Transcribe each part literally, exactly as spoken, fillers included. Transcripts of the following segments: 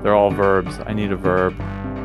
They're all verbs. I need a verb.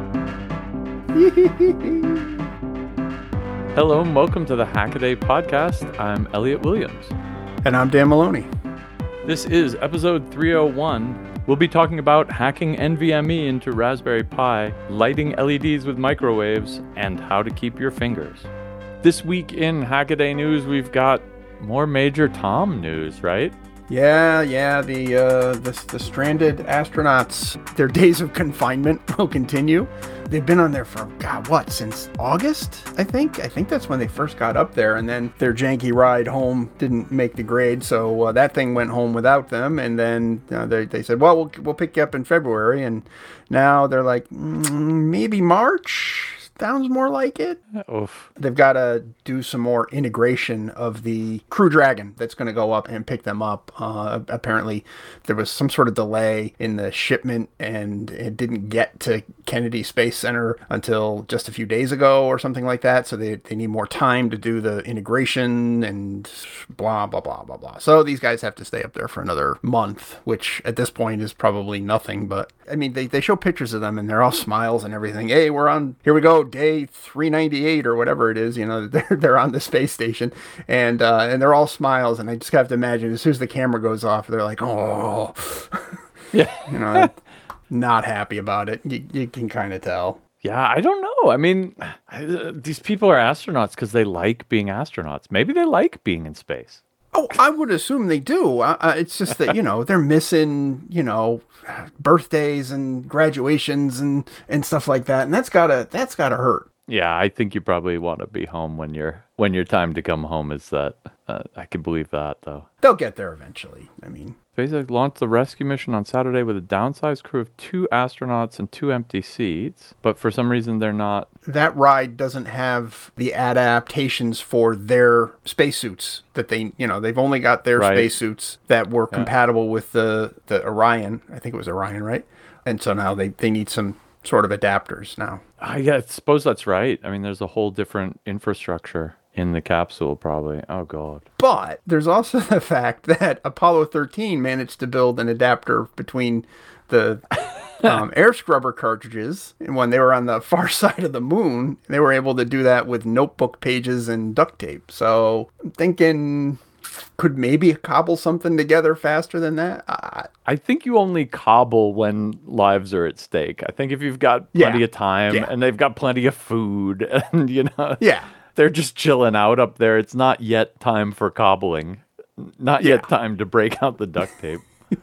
Hello and welcome to the Hackaday podcast. I'm Elliot Williams. And I'm Dan Maloney. This is episode three oh one. We'll be talking about hacking NVMe into Raspberry Pi, lighting L E Ds with microwaves, and how to keep your fingers. This week in Hackaday news, we've got more Major Tom news, right? Yeah, yeah, the, uh, the the stranded astronauts, their days of confinement will continue. They've been on there for, God, what, since August, I think? I think that's when they first got up there, and then their janky ride home didn't make the grade, so uh, that thing went home without them, and then uh, they, they said, well, well, we'll pick you up in February, and now they're like, mm, maybe March? Sounds more like it. Oof. They've got to do some more integration of the Crew Dragon that's going to go up and pick them up. Uh, apparently, there was some sort of delay in the shipment, and it didn't get to Kennedy Space Center until just a few days ago or something like that. So they, they need more time to do the integration and blah, blah, blah, blah, blah. So these guys have to stay up there for another month, which at this point is probably nothing. But, I mean, they, they show pictures of them, and they're all smiles and everything. Hey, we're on, here we go. Day three ninety-eight or whatever it is, you know, they're, they're on the space station, and uh, and they're all smiles, and I just have to imagine as soon as the camera goes off, they're like, oh, yeah, you know, not happy about it. You, you can kind of tell. Yeah, I don't know. I mean, I, these people are astronauts because they like being astronauts. Maybe they like being in space. Oh, I would assume they do. Uh, it's just that, you know, they're missing, you know, birthdays and graduations and, and stuff like that. And that's gotta, that's gotta hurt. Yeah, I think you probably want to be home when your when your time to come home is set. Uh, I can believe that, though. They'll get there eventually. I mean, SpaceX launched the rescue mission on Saturday with a downsized crew of two astronauts and two empty seats, but for some reason they're not. That ride doesn't have the adaptations for their spacesuits that they, you know, they've only got their right. spacesuits that were yeah. compatible with the, the Orion. I think it was Orion, right? And so now they, they need some sort of adapters now. I yeah, suppose that's right. I mean, there's a whole different infrastructure in the capsule, probably. Oh, God. But there's also the fact that Apollo thirteen managed to build an adapter between the um, air scrubber cartridges, and when they were on the far side of the moon, they were able to do that with notebook pages and duct tape. So I'm thinking, could maybe cobble something together faster than that? Uh, I think you only cobble when lives are at stake. I think if you've got plenty yeah. of time yeah. and they've got plenty of food and, you know, yeah. they're just chilling out up there. It's not yet time for cobbling. Not yeah. yet time to break out the duct tape.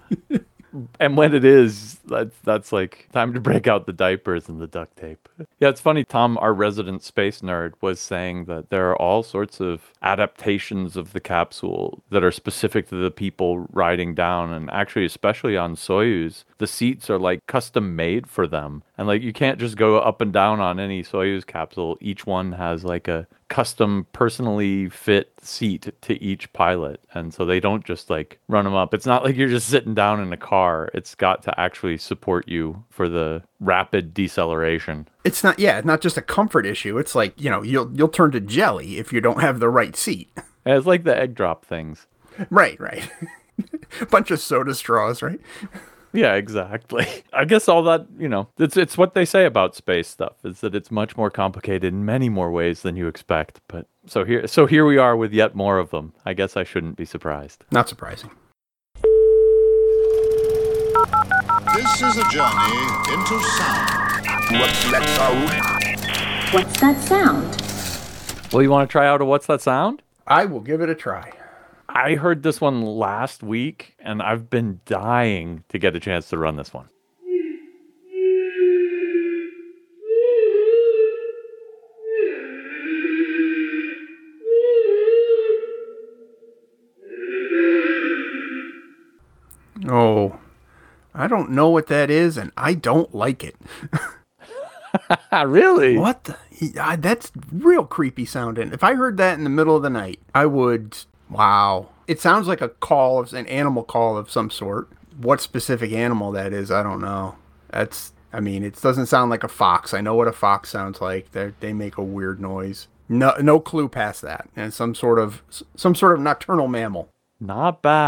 And when it is, that's, that's like time to break out the diapers and the duct tape. Yeah, it's funny. Tom, our resident space nerd, was saying that there are all sorts of adaptations of the capsule that are specific to the people riding down. And actually, especially on Soyuz, the seats are like custom made for them. And like, you can't just go up and down on any Soyuz capsule. Each one has like a custom personally fit seat to each pilot, and so they don't just like run them up. It's not like you're just sitting down in a car. It's got to actually support you for the rapid deceleration. It's not yeah not just a comfort issue. It's like, you know, you'll you'll turn to jelly if you don't have the right seat. And it's like the egg drop things. Right right a bunch of soda straws, right? Yeah, exactly. I guess all that, you know, it's it's what they say about space stuff, is that it's much more complicated in many more ways than you expect. But so here so here we are with yet more of them. I guess I shouldn't be surprised. Not surprising. This is a journey into sound. What's that sound? What's that sound? Well, you want to try out a What's That Sound? I will give it a try. I heard this one last week, and I've been dying to get a chance to run this one. Oh, I don't know what that is, and I don't like it. Really? What the? Yeah, that's real creepy sounding. If I heard that in the middle of the night, I would... Wow. It sounds like a call, of an animal call of some sort. What specific animal that is, I don't know. That's, I mean, it doesn't sound like a fox. I know what a fox sounds like. They they make a weird noise. No no clue past that. And some sort of some sort of nocturnal mammal. Not bad.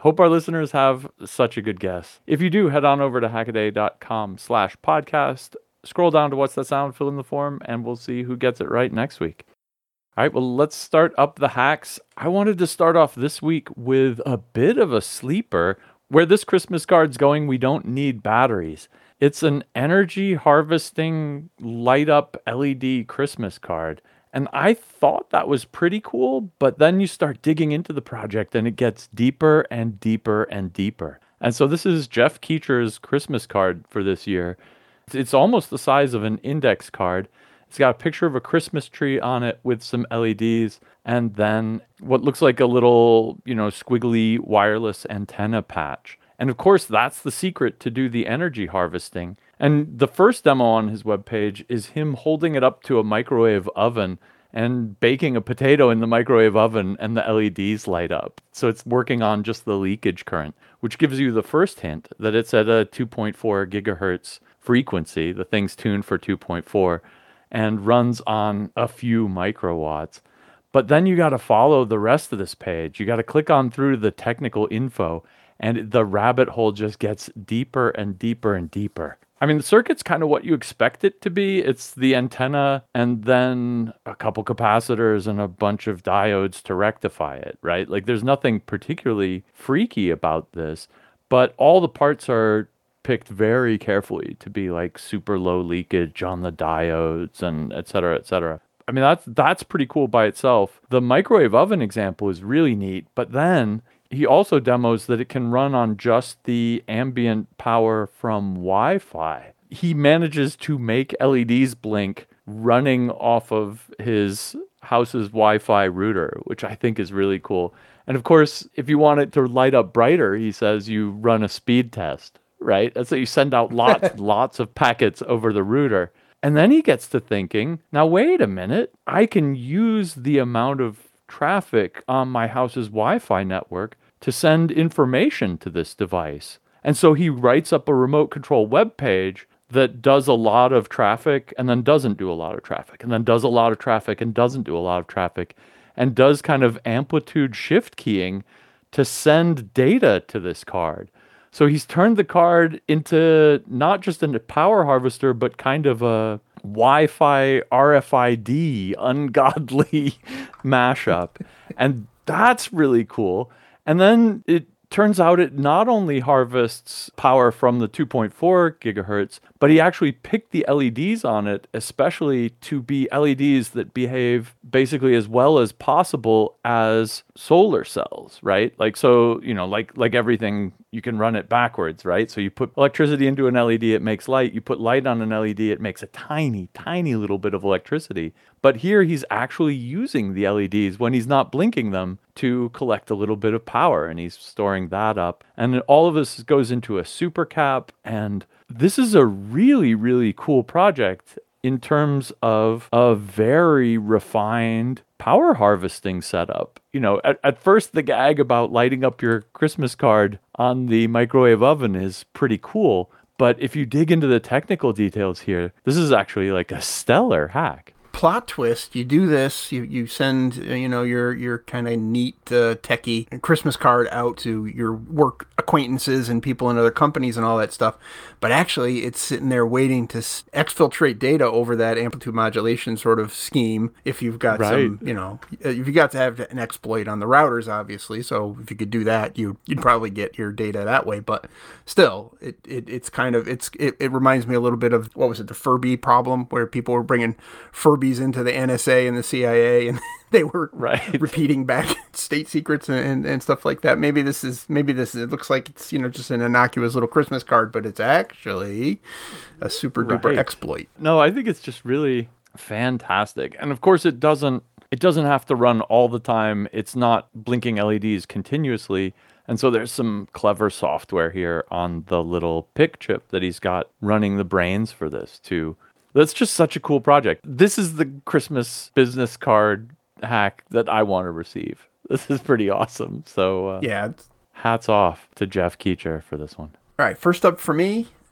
Hope our listeners have such a good guess. If you do, head on over to hackaday.com slash podcast. Scroll down to What's That Sound, fill in the form, and we'll see who gets it right next week. All right, well, let's start up the hacks. I wanted to start off this week with a bit of a sleeper. Where this Christmas card's going, we don't need batteries. It's an energy harvesting light up L E D Christmas card. And I thought that was pretty cool, but then you start digging into the project and it gets deeper and deeper and deeper. And so this is Jeff Keecher's Christmas card for this year. It's almost the size of an index card. It's got a picture of a Christmas tree on it with some L E Ds and then what looks like a little, you know, squiggly wireless antenna patch. And of course, that's the secret to do the energy harvesting. And the first demo on his webpage is him holding it up to a microwave oven and baking a potato in the microwave oven and the L E Ds light up. So it's working on just the leakage current, which gives you the first hint that it's at a two point four gigahertz frequency. The thing's tuned for two point four. And runs on a few microwatts. But then you got to follow the rest of this page. You got to click on through the technical info, and the rabbit hole just gets deeper and deeper and deeper. I mean, the circuit's kind of what you expect it to be. It's the antenna and then a couple capacitors and a bunch of diodes to rectify it, right? Like there's nothing particularly freaky about this, but all the parts are picked very carefully to be like super low leakage on the diodes and et cetera, et cetera. I mean, that's, that's pretty cool by itself. The microwave oven example is really neat, but then he also demos that it can run on just the ambient power from Wi-Fi. He manages to make L E Ds blink running off of his house's Wi-Fi router, which I think is really cool. And of course, if you want it to light up brighter, he says you run a speed test. Right? And so you send out lots and lots of packets over the router. And then he gets to thinking, now wait a minute, I can use the amount of traffic on my house's Wi-Fi network to send information to this device. And so he writes up a remote control web page that does a lot of traffic and then doesn't do a lot of traffic and then does a lot of traffic and doesn't do a lot of traffic and does kind of amplitude shift keying to send data to this card. So he's turned the card into not just a power harvester, but kind of a Wi-Fi R F I D ungodly mashup. And that's really cool. And then it turns out it not only harvests power from the two point four gigahertz, but he actually picked the L E Ds on it, especially to be L E Ds that behave basically as well as possible as solar cells, right? Like, so, you know, like, like everything, you can run it backwards, right? So you put electricity into an L E D, it makes light. You put light on an L E D, it makes a tiny, tiny little bit of electricity. But here he's actually using the L E Ds when he's not blinking them to collect a little bit of power, and he's storing that up. And all of this goes into a super cap, and this is a really, really cool project in terms of a very refined power harvesting setup. You know, at, at first the gag about lighting up your Christmas card on the microwave oven is pretty cool, but if you dig into the technical details here, this is actually like a stellar hack. Plot twist, you do this, you, you send, uh, you know, your your kind of neat uh, techie Christmas card out to your work acquaintances and people in other companies and all that stuff, but actually it's sitting there waiting to s- exfiltrate data over that amplitude modulation sort of scheme if you've got right. some, you know, if you got to have an exploit on the routers, obviously, so if you could do that, you, you'd probably get your data that way, but still, it, it it's kind of, it's it, it reminds me a little bit of, what was it, the Furby problem, where people were bringing Furby into the N S A and the C I A, and they were right. repeating back state secrets and, and, and stuff like that. Maybe this is, maybe this, it looks like it's, you know, just an innocuous little Christmas card, but it's actually a super duper right. exploit. No, I think it's just really fantastic. And of course it doesn't, it doesn't have to run all the time. It's not blinking L E Ds continuously. And so there's some clever software here on the little PIC chip that he's got running the brains for this too. That's just such a cool project. This is the Christmas business card hack that I want to receive. This is pretty awesome. So uh, yeah, hats off to Jeff Keecher for this one. All right, first up for me,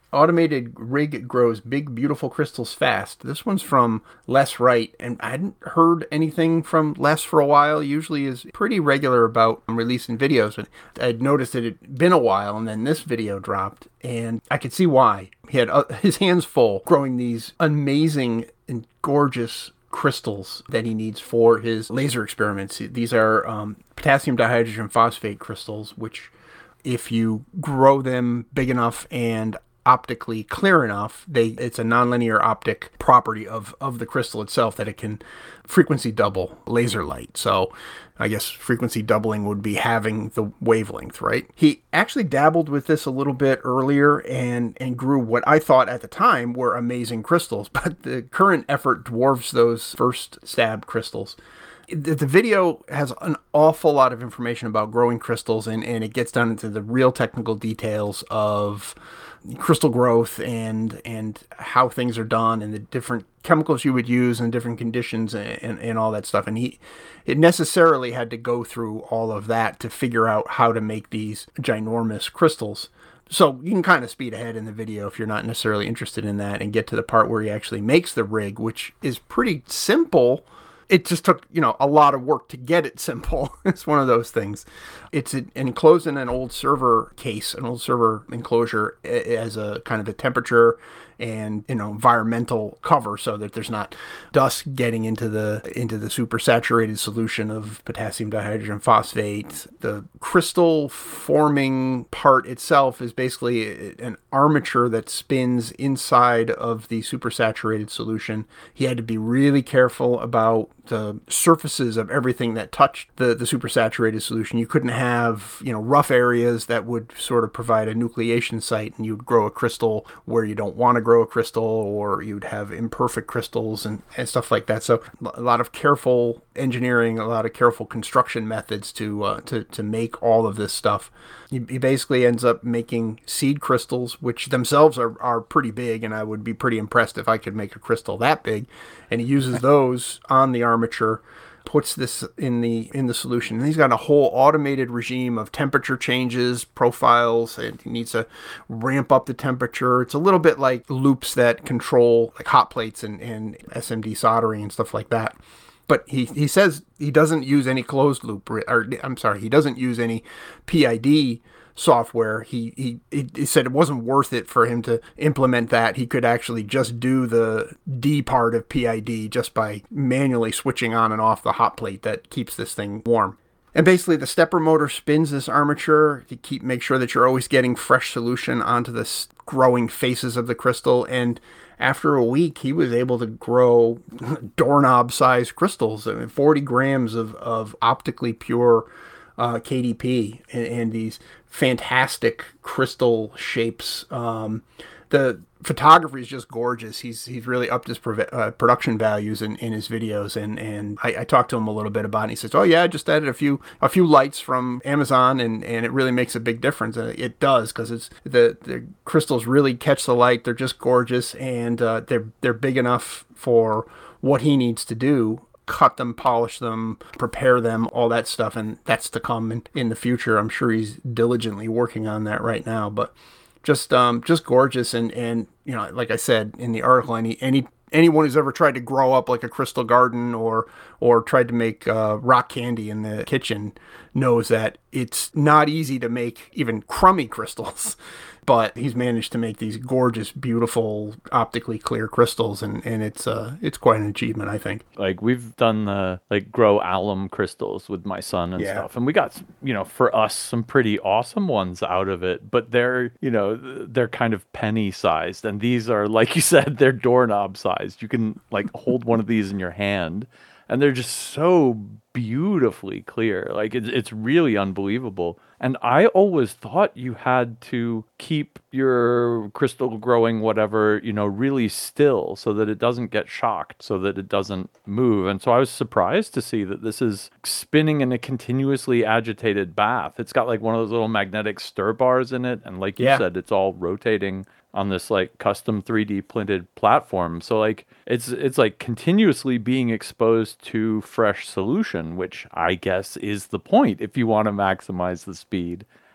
Automated rig grows big, beautiful crystals fast. This one's from Les Wright, and I hadn't heard anything from Les for a while. Usually is pretty regular about releasing videos, but I'd noticed it had been a while, and then this video dropped, and I could see why. He had uh, his hands full growing these amazing and gorgeous crystals that he needs for his laser experiments. These are um, potassium dihydrogen phosphate crystals, which if you grow them big enough and optically clear enough, they it's a nonlinear optic property of of the crystal itself that it can frequency double laser light. So I guess frequency doubling would be having the wavelength, right? He actually dabbled with this a little bit earlier and and grew what I thought at the time were amazing crystals, but the current effort dwarfs those first stab crystals. The video has an awful lot of information about growing crystals, and, and it gets down into the real technical details of crystal growth and and how things are done and the different chemicals you would use in different conditions and, and, and all that stuff. And he it necessarily had to go through all of that to figure out how to make these ginormous crystals. So you can kind of speed ahead in the video if you're not necessarily interested in that and get to the part where he actually makes the rig, which is pretty simple. It just took, you know, a lot of work to get it simple. It's one of those things. It's enclosed in an old server case, an old server enclosure as a kind of a temperature and, you know, environmental cover so that there's not dust getting into the into the super saturated solution of potassium dihydrogen phosphate. The crystal forming part itself is basically an armature that spins inside of the super saturated solution. He had to be really careful about the surfaces of everything that touched the, the supersaturated solution. You couldn't have, you know, rough areas that would sort of provide a nucleation site and you'd grow a crystal where you don't want to grow a crystal, or you'd have imperfect crystals and, and stuff like that. So a lot of careful engineering, a lot of careful construction methods to uh, to, to make all of this stuff. He, he basically ends up making seed crystals, which themselves are, are pretty big, and I would be pretty impressed if I could make a crystal that big. And he uses those on the armature, puts this in the in the solution. And he's got a whole automated regime of temperature changes, profiles, and he needs to ramp up the temperature. It's a little bit like loops that control like hot plates and, and S M D soldering and stuff like that. But he, he says he doesn't use any closed loop, or I'm sorry, he doesn't use any P I D software. He, he he said it wasn't worth it for him to implement that. He could actually just do the D part of P I D just by manually switching on and off the hot plate that keeps this thing warm. And basically the stepper motor spins this armature to keep make sure that you're always getting fresh solution onto the growing faces of the crystal. And after a week, he was able to grow doorknob-sized crystals, I mean, forty grams of, of optically pure uh, K D P, and, and these fantastic crystal shapes. Um, the photography is just gorgeous. He's he's really upped his pro- uh, production values in, in his videos, and and I, I talked to him a little bit about it. And he says, "Oh yeah, I just added a few a few lights from Amazon, and, and it really makes a big difference." And it does, because it's the the crystals really catch the light. They're just gorgeous, and uh, they're they're big enough for what he needs to do. Cut them, polish them, prepare them, all that stuff, and that's to come in, in the future. I'm sure he's diligently working on that right now, but just um just gorgeous. And and you know, like I said in the article, any any anyone who's ever tried to grow up like a crystal garden or or tried to make uh, rock candy in the kitchen knows that it's not easy to make even crummy crystals. But he's managed to make these gorgeous, beautiful, optically clear crystals, and, and it's uh it's quite an achievement, I think. Like, we've done the like grow alum crystals with my son and Yeah. stuff, and we got, you know, for us some pretty awesome ones out of it. But they're, you know, they're kind of penny sized, and these are, like you said, they're doorknob sized. You can like hold one of these in your hand, and they're just so beautifully clear. Like, it's it's really unbelievable. And I always thought you had to keep your crystal growing whatever, you know, really still so that it doesn't get shocked, so that it doesn't move. And so I was surprised to see that this is spinning in a continuously agitated bath. It's got like one of those little magnetic stir bars in it. And like you Yeah. said, it's all rotating on this like custom three D printed platform. So like it's it's like continuously being exposed to fresh solution, which I guess is the point if you want to maximize the speed.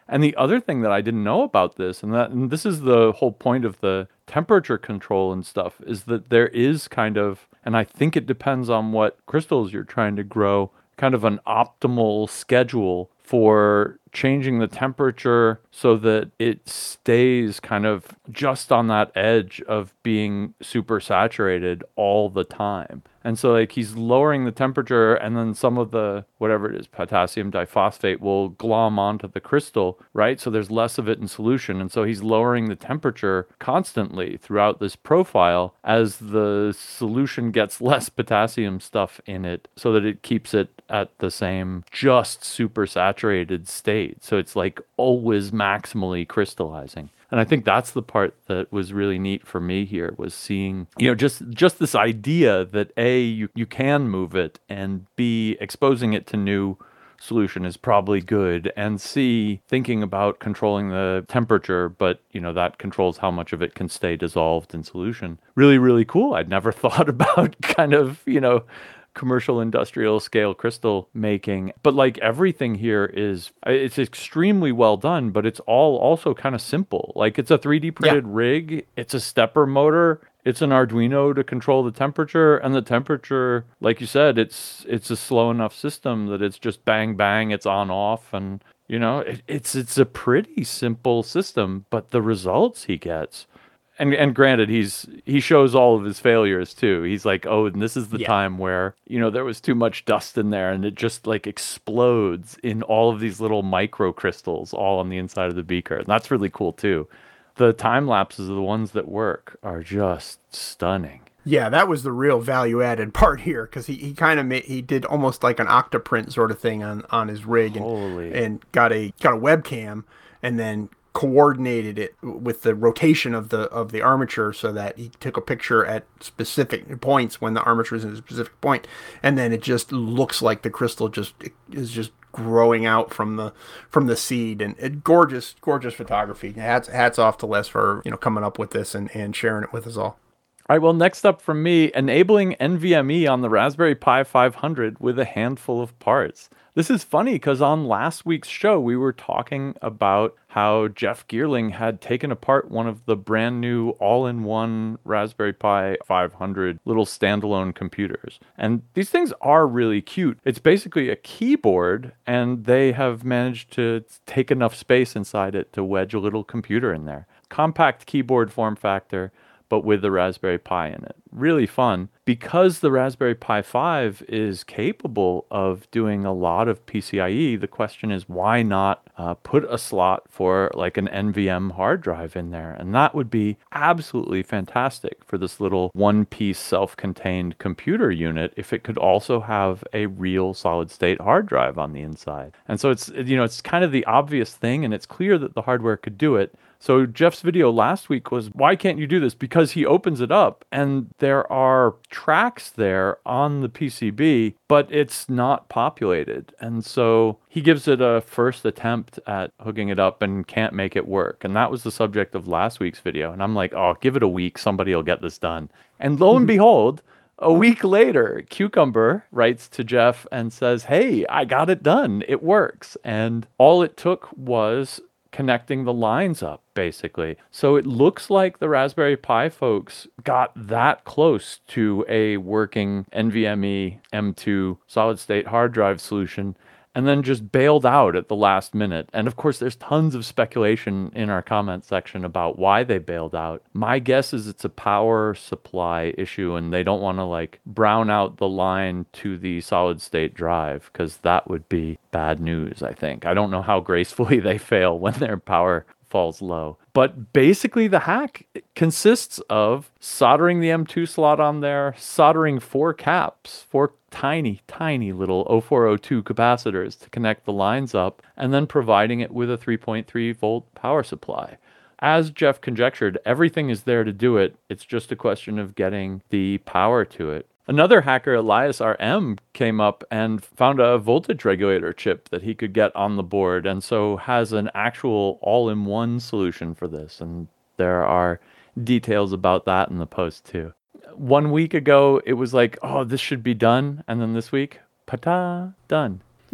And the other thing that I didn't know about this, and that and this is the whole point of the temperature control and stuff, is that there is kind of, and I think it depends on what crystals you're trying to grow, kind of an optimal schedule for changing the temperature so that it stays kind of just on that edge of being super saturated all the time. And so like he's lowering the temperature, and then some of the, whatever it is, potassium diphosphate will glom onto the crystal, right? So there's less of it in solution. And so he's lowering the temperature constantly throughout this profile as the solution gets less potassium stuff in it, so that it keeps it at the same just super saturated state. So it's like always maximally crystallizing. And I think that's the part that was really neat for me here, was seeing, you know, just just this idea that A, you, you can move it, and B, exposing it to new solution is probably good, and C, thinking about controlling the temperature, but, you know, that controls how much of it can stay dissolved in solution. Really, really cool. I'd never thought about kind of, you know, commercial industrial scale crystal making. But like everything here is, it's extremely well done, but it's all also kind of simple. Like it's a three D printed yeah. rig, it's a stepper motor, it's an Arduino to control the temperature, and the temperature, like you said, it's it's a slow enough system that it's just bang bang, it's on off, and you know, it, it's it's a pretty simple system, but the results he gets. And and granted, he's he shows all of his failures too. He's like, oh, and this is the yeah. time where, you know, there was too much dust in there, and it just like explodes in all of these little micro crystals all on the inside of the beaker. And that's really cool too. The time lapses of the ones that work are just stunning. Yeah, that was the real value added part here, because he, he kind of made he did almost like an octoprint sort of thing on, on his rig, and Holy. and got a got a webcam, and then coordinated it with the rotation of the of the armature, so that he took a picture at specific points when the armature is in a specific point, and then it just looks like the crystal just is just growing out from the from the seed. And it, gorgeous gorgeous photography. Hats hats off to Les for, you know, coming up with this and, and sharing it with us all. All right, well, next up from me, enabling N V M E on the Raspberry Pi five hundred with a handful of parts. This is funny because on last week's show, we were talking about how Jeff Geerling had taken apart one of the brand new all-in-one Raspberry Pi five hundred little standalone computers. And these things are really cute. It's basically a keyboard, and they have managed to take enough space inside it to wedge a little computer in there. Compact keyboard form factor, but with the Raspberry Pi in it. Really fun. Because the Raspberry Pi five is capable of doing a lot of P C I E, the question is, why not uh, put a slot for like an N V M hard drive in there? And that would be absolutely fantastic for this little one-piece self-contained computer unit if it could also have a real solid-state hard drive on the inside. And so it's, you know, it's kind of the obvious thing, and it's clear that the hardware could do it. So Jeff's video last week was, why can't you do this? Because he opens it up and there are tracks there on the P C B, but it's not populated. And so he gives it a first attempt at hooking it up and can't make it work. And that was the subject of last week's video. And I'm like, oh, give it a week. Somebody will get this done. And lo and behold, a week later, Cucumber writes to Jeff and says, hey, I got it done. It works. And all it took was connecting the lines up, basically. So it looks like the Raspberry Pi folks got that close to a working N V M E M two solid-state hard drive solution, and then just bailed out at the last minute. And of course, there's tons of speculation in our comment section about why they bailed out. My guess is it's a power supply issue, and they don't want to like brown out the line to the solid state drive, because that would be bad news, I think. I don't know how gracefully they fail when their power falls low. But basically the hack consists of soldering the M two slot on there, soldering four caps, four tiny, tiny little oh four oh two capacitors to connect the lines up, and then providing it with a three point three volt power supply. As Jeff conjectured, everything is there to do it. It's just a question of getting the power to it. Another hacker, Elias R M, came up and found a voltage regulator chip that he could get on the board, and so has an actual all-in-one solution for this. And there are details about that in the post too. One week ago, it was like, oh, this should be done. And then this week, pa-ta, done.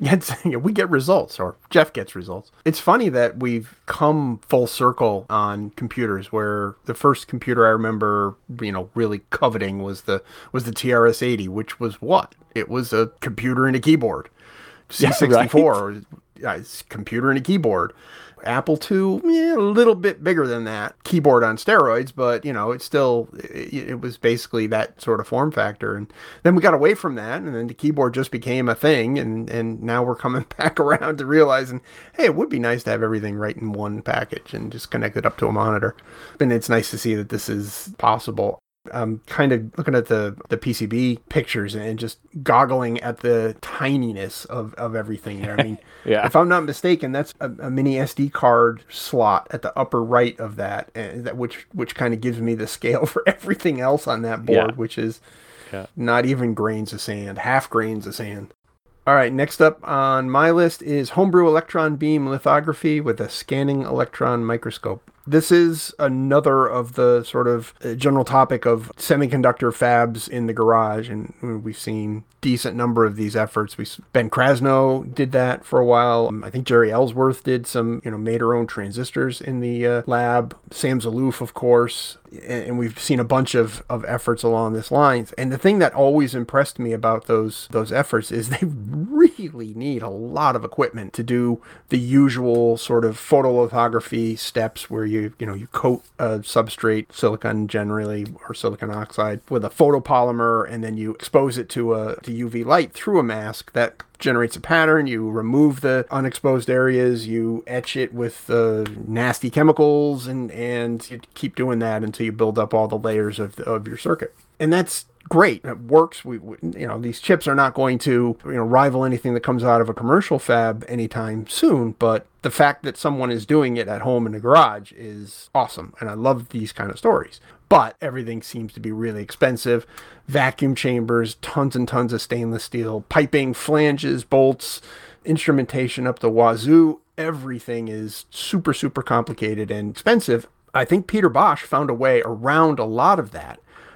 It's, you know, we get results, or Jeff gets results. It's funny that we've come full circle on computers, where the first computer I remember, you know, really coveting was the was the T R S eighty, which was what? It was a computer and a keyboard. C sixty-four, yeah, right. uh, computer and a keyboard. Apple two, yeah, a little bit bigger than that. Keyboard on steroids, but, you know, it's still, it, it was basically that sort of form factor. And then we got away from that, and then the keyboard just became a thing, and, and now we're coming back around to realizing, hey, it would be nice to have everything right in one package and just connect it up to a monitor. And it's nice to see that this is possible. I'm kind of looking at the, the P C B pictures and just goggling at the tininess of, of everything there. I mean, yeah. If I'm not mistaken, that's a, a mini S D card slot at the upper right of that, and that which which kind of gives me the scale for everything else on that board, yeah. which is yeah. not even grains of sand, half grains of sand. All right, next up on my list is Homebrew electron beam lithography with a scanning electron microscope. This is another of the sort of general topic of semiconductor fabs in the garage, and we've seen decent number of these efforts. We Ben Krasno did that for a while. I think Jerry Ellsworth did some, you know, made her own transistors in the uh, lab. Sam Zaloof, of course, and we've seen a bunch of, of efforts along this lines. And the thing that always impressed me about those those efforts is they really need a lot of equipment to do the usual sort of photolithography steps, where you you know you coat a substrate, silicon generally, or silicon oxide, with a photopolymer, and then you expose it to a to U V light through a mask that generates a pattern. You remove the unexposed areas, you etch it with uh, nasty chemicals, and and you keep doing that until you build up all the layers of of your circuit. And that's great. It works. We, we, you know, these chips are not going to, you know, rival anything that comes out of a commercial fab anytime soon, but the fact that someone is doing it at home in the garage is awesome. And I love these kind of stories. But everything seems to be really expensive. Vacuum chambers, tons and tons of stainless steel, piping, flanges, bolts, instrumentation up the wazoo. Everything is super, super complicated and expensive. I think Peter Bosch found a way around a lot of that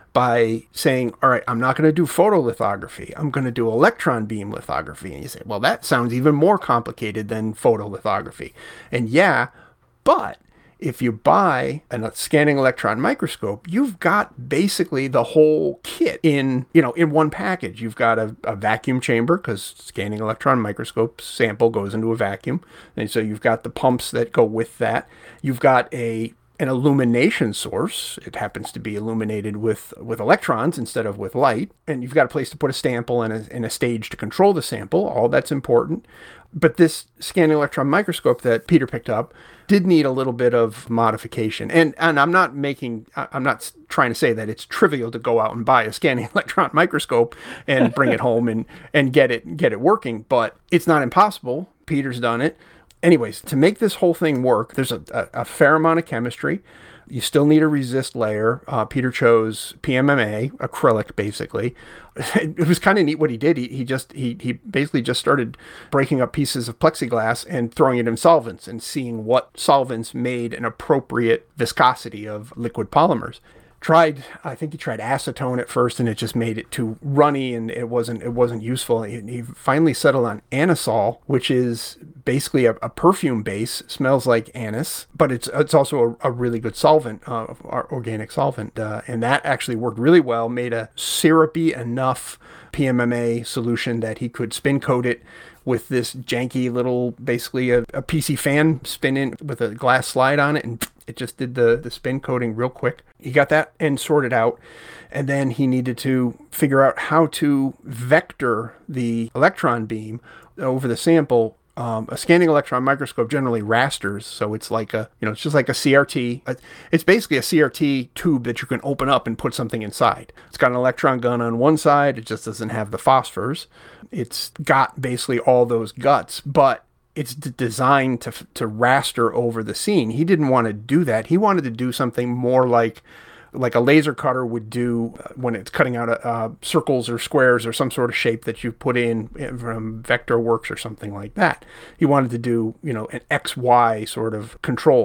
by saying, all right, I'm not going to do photolithography. I'm going to do electron beam lithography. And you say, well, that sounds even more complicated than photolithography. And yeah, but if you buy a scanning electron microscope, you've got basically the whole kit in, you know, in one package. You've got a, a vacuum chamber, because scanning electron microscope sample goes into a vacuum. And so you've got the pumps that go with that. You've got a an illumination source. It happens to be illuminated with, with electrons instead of with light. And you've got a place to put a sample and a, and a stage to control the sample. All that's important. But this scanning electron microscope that Peter picked up did need a little bit of modification. And and I'm not making, I'm not trying to say that it's trivial to go out and buy a scanning electron microscope and bring it home and, and get it get it working. But it's not impossible. Peter's done it. Anyways, to make this whole thing work, there's a, a, a fair amount of chemistry. You still need a resist layer. Uh, Peter chose P M M A, acrylic, basically. It was kind of neat what he did. He, he just he he basically just started breaking up pieces of plexiglass and throwing it in solvents and seeing what solvents made an appropriate viscosity of liquid polymers. Tried, I think he tried acetone at first, and it just made it too runny, and it wasn't it wasn't useful. He, he finally settled on anisole, which is basically a, a perfume base, smells like anise, but it's it's also a, a really good solvent, uh, organic solvent, uh, and that actually worked really well. Made a syrupy enough P M M A solution that he could spin coat it with this janky little, basically a, a P C fan spin in with a glass slide on it, and it just did the, the spin coating real quick. He got that and sorted out, and then he needed to figure out how to vector the electron beam over the sample. Um, a scanning electron microscope generally rasters, so it's like a, you know, it's just like a C R T. It's basically a C R T tube that you can open up and put something inside. It's got an electron gun on one side. It just doesn't have the phosphors. It's got basically all those guts, but it's d- designed to to raster over the scene. He didn't want to do that. He wanted to do something more like like a laser cutter would do when it's cutting out uh, circles or squares or some sort of shape that you put in from Vectorworks or something like that. He wanted to do, you know, an X Y sort of control.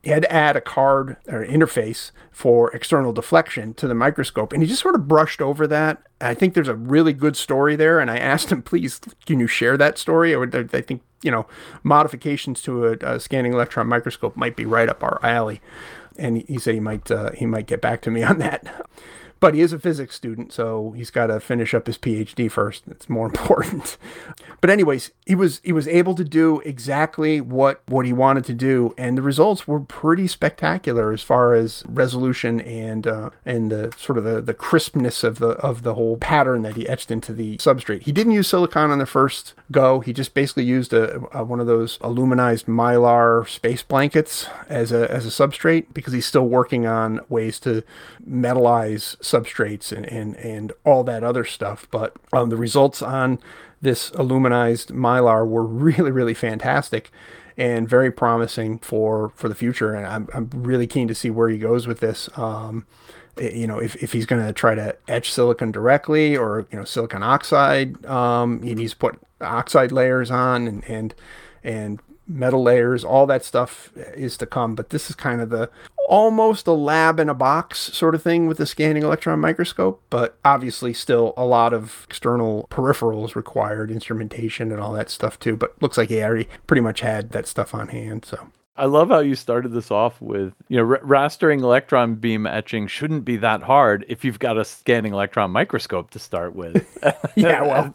he had to add a card or interface for external deflection to the microscope, and he just sort of brushed over that. I think there's a really good story there, and I asked him, please, can you share that story? I, would, I think, you know, modifications to a, a scanning electron microscope might be right up our alley. And he said he might uh, he might get back to me on that. But he is a physics student, so he's got to finish up his P H D first. It's more important. But anyways, he was he was able to do exactly what, what he wanted to do, and the results were pretty spectacular as far as resolution and uh, and the sort of the, the crispness of the of the whole pattern that he etched into the substrate. He didn't use silicon on the first go. He just basically used a, a one of those aluminized mylar space blankets as a as a substrate, because he's still working on ways to metallize substrates and, and, and all that other stuff. But um, the results on this aluminized mylar were really, really fantastic and very promising for, for the future. And I'm, I'm really keen to see where he goes with this. Um, you know, if, if he's going to try to etch silicon directly, or, you know, silicon oxide, um, he needs to put oxide layers on and, and, and metal layers, all that stuff is to come. But this is kind of the almost a lab in a box sort of thing with the scanning electron microscope, but obviously still a lot of external peripherals required, instrumentation and all that stuff too. But looks like he already pretty much had that stuff on hand. So I love how you started this off with, you know, r- rastering electron beam etching shouldn't be that hard if you've got a scanning electron microscope to start with. Yeah, well,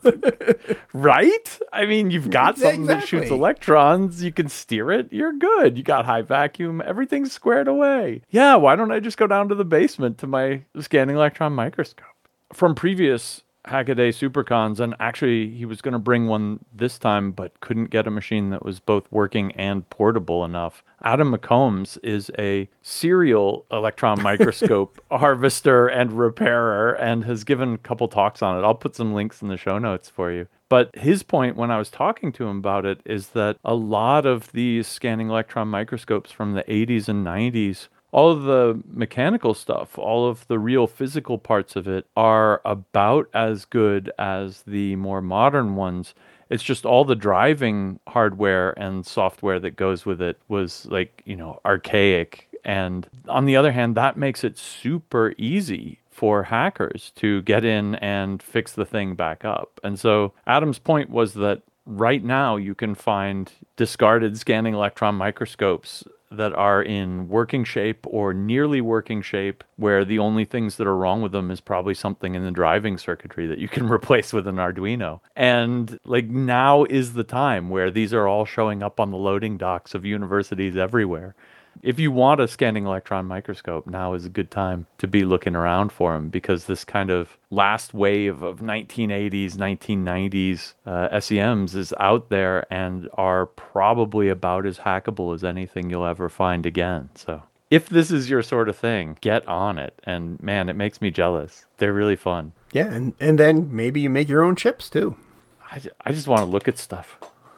right? I mean, you've got something that shoots Exactly. electrons, you can steer it, you're good. You got high vacuum, everything's squared away. Yeah, why don't I just go down to the basement to my scanning electron microscope? From previous Hackaday Supercons, and actually he was going to bring one this time but couldn't get a machine that was both working and portable enough. Adam McCombs is a serial electron microscope harvester and repairer and has given a couple talks on it. I'll put some links in the show notes for you. But his point when I was talking to him about it is that a lot of these scanning electron microscopes from the eighties and nineties, all of the mechanical stuff, all of the real physical parts of it are about as good as the more modern ones. It's just all the driving hardware and software that goes with it was like, you know, archaic. And on the other hand, that makes it super easy for hackers to get in and fix the thing back up. And so Adam's point was that right now you can find discarded scanning electron microscopes that are in working shape or nearly working shape, where the only things that are wrong with them is probably something in the driving circuitry that you can replace with an Arduino. And like now is the time where these are all showing up on the loading docks of universities everywhere. If you want a scanning electron microscope, now is a good time to be looking around for them, because this kind of last wave of nineteen eighties, nineteen nineties uh, S E Ms is out there and are probably about as hackable as anything you'll ever find again. So if this is your sort of thing, get on it. And man, it makes me jealous. They're really fun. yeah, and, and then maybe you make your own chips too. I, ju- I just want to look at stuff.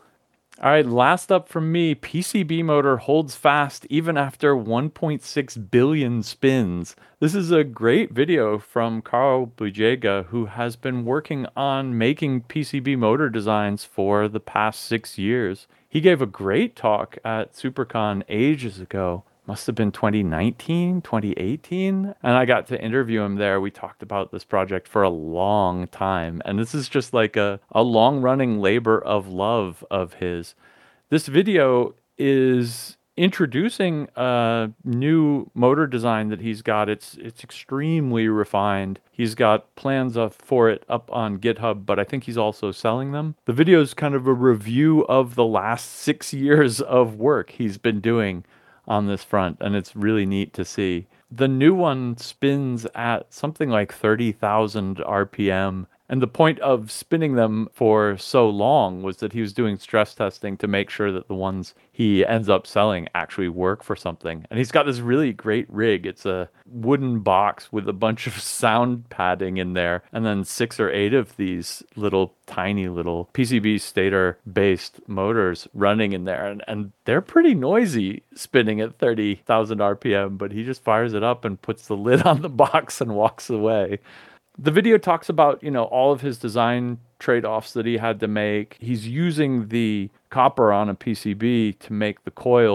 All right, last up from me, P C B motor holds fast even after one point six billion spins. This is a great video from Carl Bujega, who has been working on making P C B motor designs for the past six years. He gave a great talk at SuperCon ages ago. Must have been twenty nineteen, twenty eighteen. And I got to interview him there. We talked about this project for a long time. And this is just like a, a long running labor of love of his. This video is introducing a new motor design that he's got. It's it's extremely refined. He's got plans of, for it up on GitHub, but I think he's also selling them. The video is kind of a review of the last six years of work he's been doing on this front, and it's really neat to see. The new one spins at something like thirty thousand R P M, and the point of spinning them for so long was that he was doing stress testing to make sure that the ones he ends up selling actually work for something. And he's got this really great rig. It's a wooden box with a bunch of sound padding in there, and then six or eight of these little tiny little P C B stator based motors running in there, and, and they're pretty noisy spinning at thirty thousand R P M, but he just fires it up and puts the lid on the box and walks away. The video talks about, you know, all of his design trade-offs that he had to make. He's using the copper on a P C B to make the coils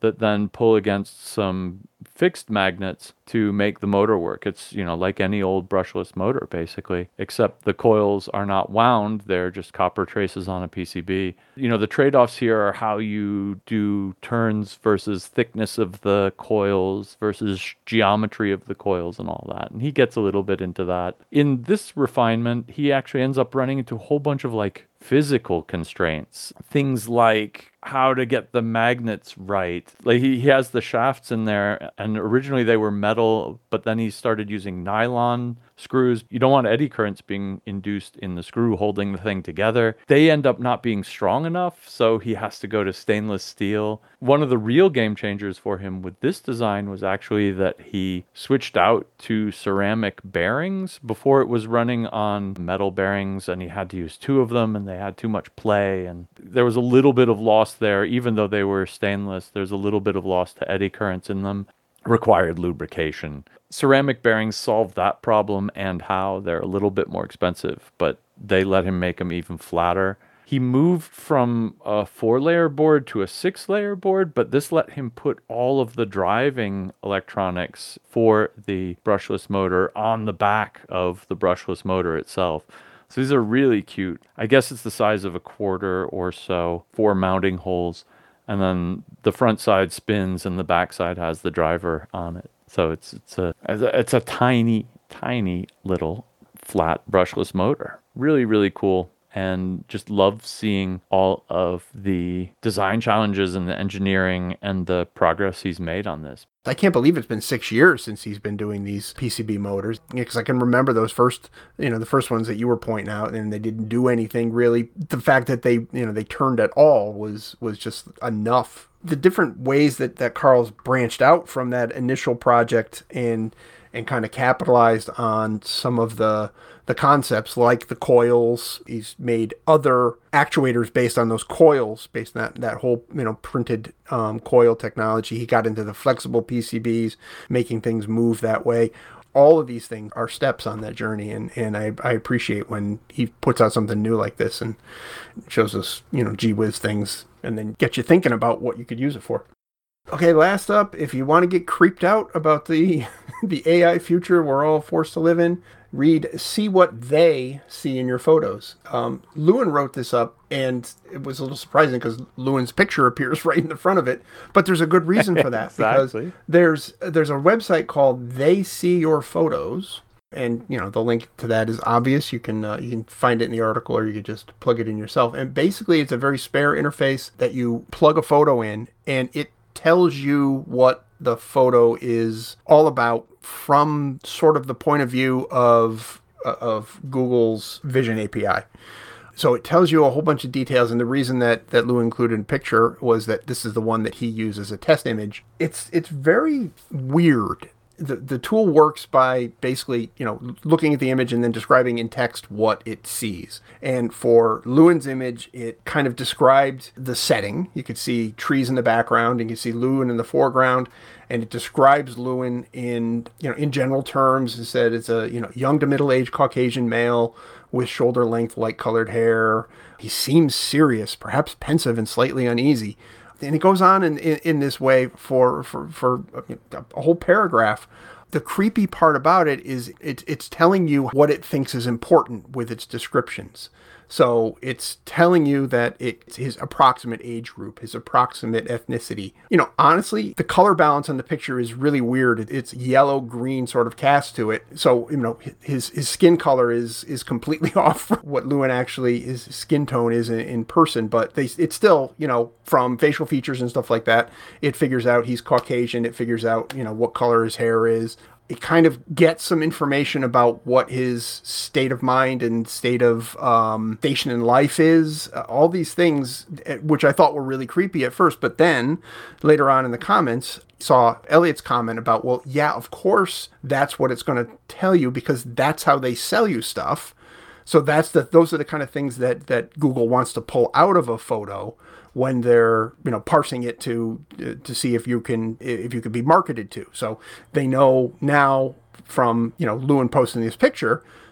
that then pull against some fixed magnets to make the motor work. It's, you know, like any old brushless motor, basically, except the coils are not wound. They're just copper traces on a P C B. You know, the trade-offs here are how you do turns versus thickness of the coils versus geometry of the coils and all that. And he gets a little bit into that. In this refinement, he actually ends up running into a whole bunch of like physical constraints. Things like how to get the magnets right. Like he, he has the shafts in there, and originally they were metal, but then he started using nylon screws. You don't want eddy currents being induced in the screw holding the thing together. They end up not being strong enough, so he has to go to stainless steel. One of the real game changers for him with this design was actually that he switched out to ceramic bearings. Before it was running on metal bearings, and he had to use two of them, and they had too much play, and there was a little bit of loss there. Even though they were stainless, there's a little bit of loss to eddy currents in them. Required lubrication. Ceramic bearings solve that problem, and how they're a little bit more expensive, but they let him make them even flatter. He moved from a four-layer board to a six-layer board, but this let him put all of the driving electronics for the brushless motor on the back of the brushless motor itself. So these are really cute. I guess it's the size of a quarter or so, four mounting holes, and then the front side spins and the back side has the driver on it. So it's it's a it's a tiny, tiny little flat brushless motor. Really, really cool. And just love seeing all of the design challenges and the engineering and the progress he's made on this. I can't believe it's been six years since he's been doing these P C B motors, because I can remember those first, you know, the first ones that you were pointing out, and they didn't do anything really. The fact that they, you know, they turned at all was was just enough. The different ways that, that Carl's branched out from that initial project and and kind of capitalized on some of the the concepts, like the coils. He's made other actuators based on those coils, based on that, that whole, you know, printed um, coil technology. He got into the flexible P C Bs, making things move that way. All of these things are steps on that journey, and, and I, I appreciate when he puts out something new like this and shows us, you know, gee whiz things, and then get you thinking about what you could use it for. Okay, last up, if you want to get creeped out about the the A I future we're all forced to live in, read See What They See in Your Photos. Um, Lewin wrote this up, and it was a little surprising because Lewin's picture appears right in the front of it, but there's a good reason for that. Exactly. Because there's there's a website called They See Your Photos, and you know the link to that is obvious. You can uh, you can find it in the article, or you can just plug it in yourself. And basically, it's a very spare interface that you plug a photo in, and it tells you what the photo is all about from sort of the point of view of of Google's Vision A P I. So it tells you a whole bunch of details, and the reason that, that Lou included in picture was that this is the one that he used as a test image. It's it's very weird. The the tool works by basically, you know, looking at the image and then describing in text what it sees. And for Lewin's image, it kind of described the setting. You could see trees in the background, and you can see Lewin in the foreground, and it describes Lewin in, you know, in general terms. It said it's a, you know, young to middle-aged Caucasian male with shoulder-length light-colored hair. He seems serious, perhaps pensive and slightly uneasy. And it goes on in, in, in this way for, for, for a whole paragraph. The creepy part about it is it, it's telling you what it thinks is important with its descriptions. So it's telling you that it's his approximate age group, his approximate ethnicity. You know, honestly, the color balance on the picture is really weird. It's yellow-green sort of cast to it. So, you know, his his skin color is is completely off from what Lewin actually, his skin tone is in, in person. But they, it's still, you know, from facial features and stuff like that, it figures out he's Caucasian. It figures out, you know, what color his hair is. It kind of gets some information about what his state of mind and state of um, station in life is. Uh, all these things, which I thought were really creepy at first, but then later on in the comments, saw Elliot's comment about, well, yeah, of course, that's what it's going to tell you because that's how they sell you stuff. So that's the those are the kind of things that that Google wants to pull out of a photo when they're, you know, parsing it to to see if you can if you could be marketed to. So they know now from, you know, Lewin posting this picture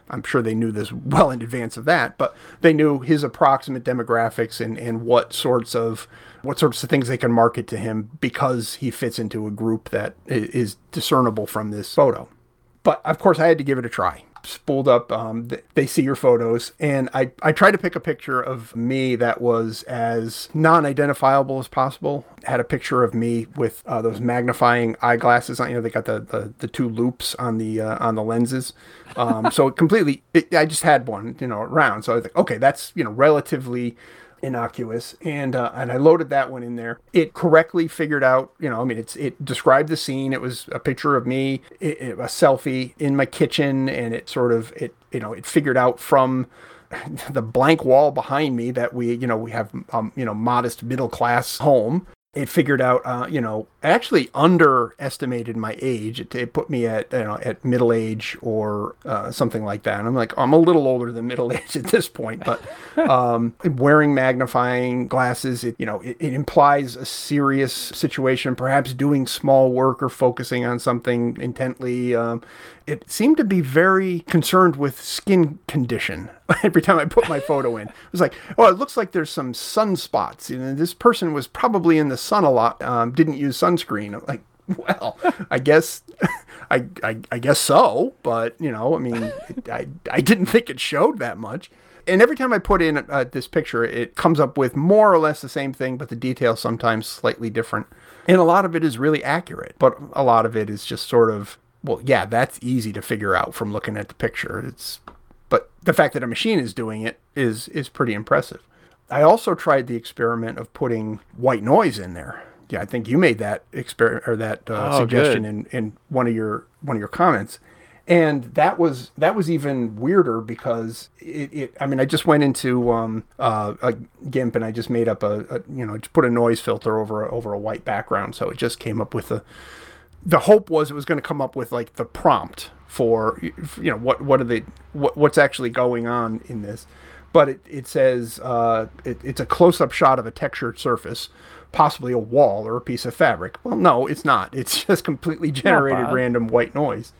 I'm sure they knew this well in advance of that, but they knew his approximate demographics and, and what sorts of what sorts of things they can market to him because he fits into a group that is discernible from this photo. But of course, I had to give it a try. Spooled up, um, they see your photos, and I, I tried to pick a picture of me that was as non-identifiable as possible. Had a picture of me with uh, those magnifying eyeglasses on. You know, they got the, the, the two loops on the uh, on the lenses. Um, so it completely, it, I just had one, you know, around. So I was like, okay, that's, you know, relatively innocuous, and uh, and I loaded that one in there. It correctly figured out, you know, I mean, it's it described the scene. It was a picture of me, it, it, a selfie in my kitchen, and it sort of it you know it figured out from the blank wall behind me that we you know we have um you know modest middle class home. It figured out, uh, you know, actually underestimated my age. It, it put me at, you know, at middle age or uh, something like that. And I'm like, I'm a little older than middle age at this point, but um, wearing magnifying glasses, it, you know, it, it implies a serious situation, perhaps doing small work or focusing on something intently. Um, it seemed to be very concerned with skin condition. Every time I put my photo in, it was like, oh, it looks like there's some sunspots. You know, this person was probably in the sun a lot, um, didn't use sunscreen. I'm like, well, I guess, I, I, I guess so. But, you know, I mean, it, I, I didn't think it showed that much. And every time I put in uh, this picture, it comes up with more or less the same thing, but the details sometimes slightly different. And a lot of it is really accurate, but a lot of it is just sort of, well, yeah, that's easy to figure out from looking at the picture. It's, but the fact that a machine is doing it is is pretty impressive. I also tried the experiment of putting white noise in there. Yeah, I think you made that experiment or that uh, oh, suggestion good. in, in one of your one of your comments, and that was that was even weirder because it. it I mean, I just went into um, uh, a GIMP and I just made up a, a you know just put a noise filter over a, over a white background, so it just came up with a. The hope was it was going to come up with like the prompt for, you know, what, what are they, what, what's actually going on in this. But it, it says, uh, it, it's a close up shot of a textured surface, possibly a wall or a piece of fabric. Well, no, it's not. It's just completely generated random white noise.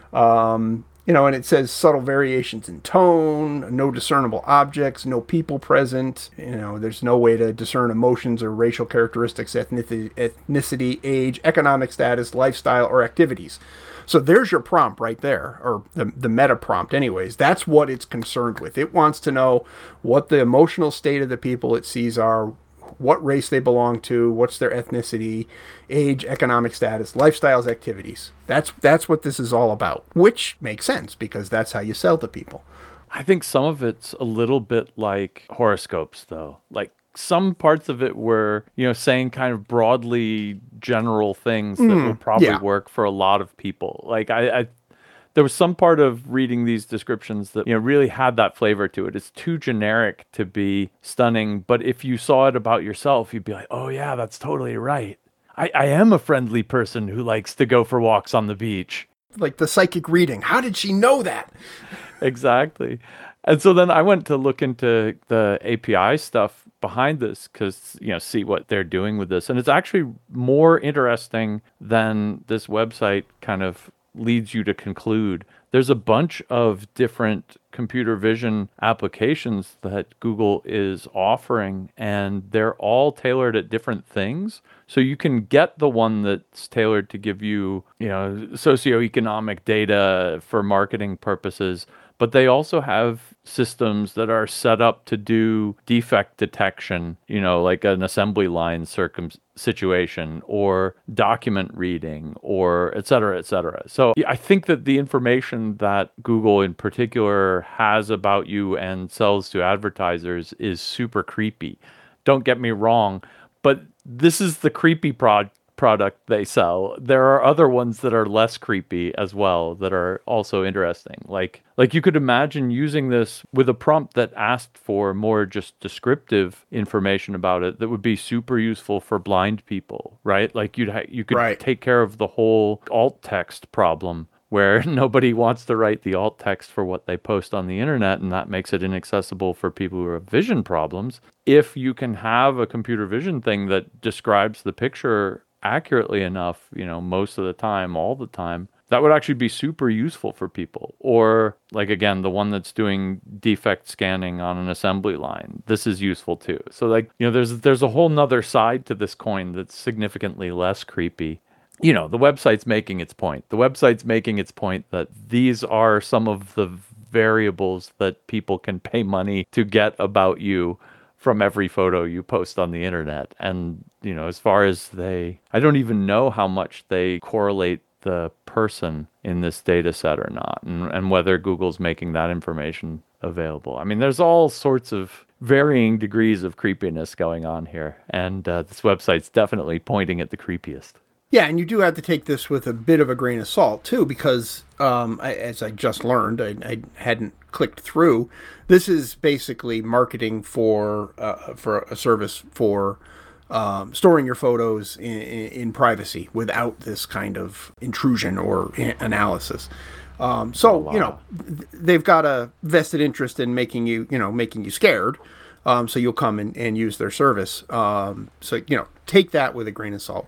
Um, you know, and it says subtle variations in tone, no discernible objects, no people present. You know, there's no way to discern emotions or racial characteristics, ethnicity, ethnicity, age, economic status, lifestyle, or activities. So there's your prompt right there, or the, the meta prompt anyways. That's what it's concerned with. It wants to know what the emotional state of the people it sees are, what race they belong to, what's their ethnicity, age, economic status, lifestyles, activities. That's that's what this is all about, which makes sense because that's how you sell to people. I think some of it's a little bit like horoscopes, though. Like some parts of it were, you know, saying kind of broadly general things that Mm, will probably yeah. work for a lot of people. Like I, I there was some part of reading these descriptions that, you know, really had that flavor to it. It's too generic to be stunning, but if you saw it about yourself, you'd be like, oh yeah, that's totally right. I, I am a friendly person who likes to go for walks on the beach. Like the psychic reading. How did she know that? Exactly. And so then I went to look into the A P I stuff behind this because, you know, see what they're doing with this. And it's actually more interesting than this website kind of leads you to conclude. There's a bunch of different computer vision applications that Google is offering, and they're all tailored at different things. So you can get the one that's tailored to give you, you know, socioeconomic data for marketing purposes, but they also have systems that are set up to do defect detection, you know, like an assembly line circum situation or document reading or et cetera, et cetera. So yeah, I think that the information that Google in particular has about you and sells to advertisers is super creepy. Don't get me wrong, but this is the creepy prod product they sell. There are other ones that are less creepy as well that are also interesting. Like like you could imagine using this with a prompt that asked for more just descriptive information about it that would be super useful for blind people, right? Like you'd ha- you could Right. take care of the whole alt text problem where nobody wants to write the alt text for what they post on the internet, and that makes it inaccessible for people who have vision problems. If you can have a computer vision thing that describes the picture accurately enough, you know, most of the time, all the time, That would actually be super useful for people. Or like, again, the one that's doing defect scanning on an assembly line. This is useful too. So like, you know, there's there's a whole nother side to this coin that's significantly less creepy. You know, the website's making its point. The website's making its point that these are some of the variables that people can pay money to get about you from every photo you post on the internet. And, you know, as far as they, I don't even know how much they correlate the person in this data set or not, and, and whether Google's making that information available. I mean, there's all sorts of varying degrees of creepiness going on here. And uh, this website's definitely pointing at the creepiest. Yeah, and you do have to take this with a bit of a grain of salt, too, because um, I, as I just learned, I, I hadn't clicked through, this is basically marketing for uh, for a service for um, storing your photos in, in, in privacy without this kind of intrusion or analysis. Um, so, oh, wow. you know, th- they've got a vested interest in making you, you know, making you scared. Um, so you'll come and, and use their service. Um, so, you know, take that with a grain of salt.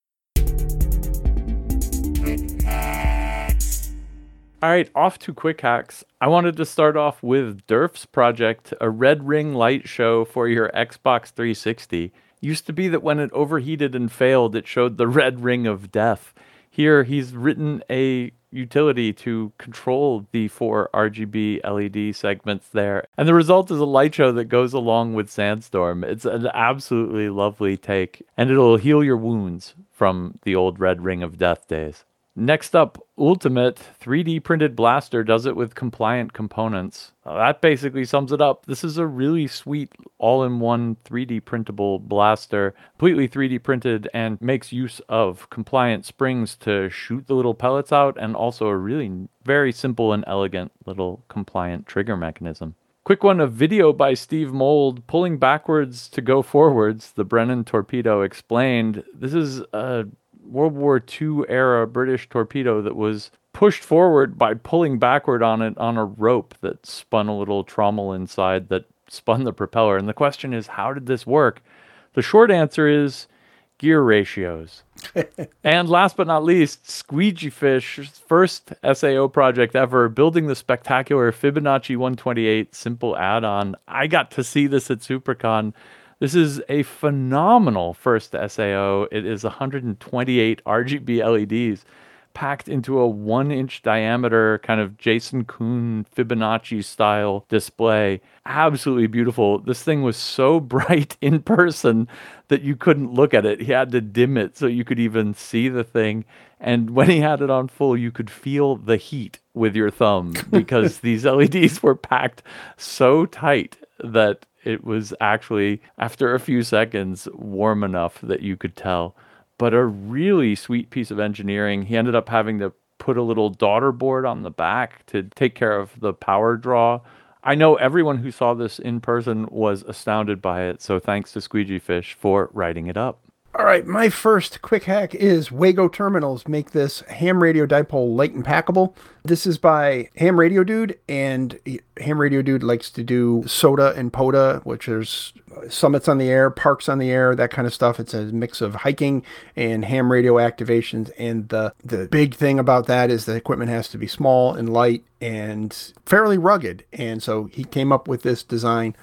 All right, off to quick hacks. I wanted to start off with Durf's project, a red ring light show for your Xbox three sixty. Used to be that when it overheated and failed, it showed the red ring of death. Here, he's written a utility to control the four R G B L E D segments there. And the result is a light show that goes along with Sandstorm. It's an absolutely lovely take, and it'll heal your wounds from the old red ring of death days. Next up, Ultimate three D printed blaster does it with compliant components. Uh, that basically sums it up. This is a really sweet all-in-one three D printable blaster, completely three D printed, and makes use of compliant springs to shoot the little pellets out, and also a really very simple and elegant little compliant trigger mechanism. Quick one, a video by Steve Mould, pulling backwards to go forwards, the Brennan torpedo explained. This is a World War Two era British torpedo that was pushed forward by pulling backward on it on a rope that spun a little trommel inside that spun the propeller. And the question is, how did this work? The short answer is gear ratios. And last but not least, Squeegee Fish's first S A O project ever, building the spectacular Fibonacci one twenty-eight simple add-on. I got to see this at SuperCon. This is a phenomenal first S A O. It is one hundred twenty-eight R G B L E Ds packed into a one-inch diameter kind of Jason Kuhn Fibonacci-style display. Absolutely beautiful. This thing was so bright in person that you couldn't look at it. He had to dim it so you could even see the thing. And when he had it on full, you could feel the heat with your thumb because these L E Ds were packed so tight that it was actually, after a few seconds, warm enough that you could tell. But a really sweet piece of engineering. He ended up having to put a little daughter board on the back to take care of the power draw. I know everyone who saw this in person was astounded by it, so thanks to Squeegee Fish for writing it up. All right, my first quick hack is Wago Terminals make this ham radio dipole light and packable. This is by Ham Radio Dude, and Ham Radio Dude likes to do SOTA and POTA, which is summits on the air, parks on the air, that kind of stuff. It's a mix of hiking and ham radio activations, and the, the big thing about that is the equipment has to be small and light and fairly rugged. And so he came up with this design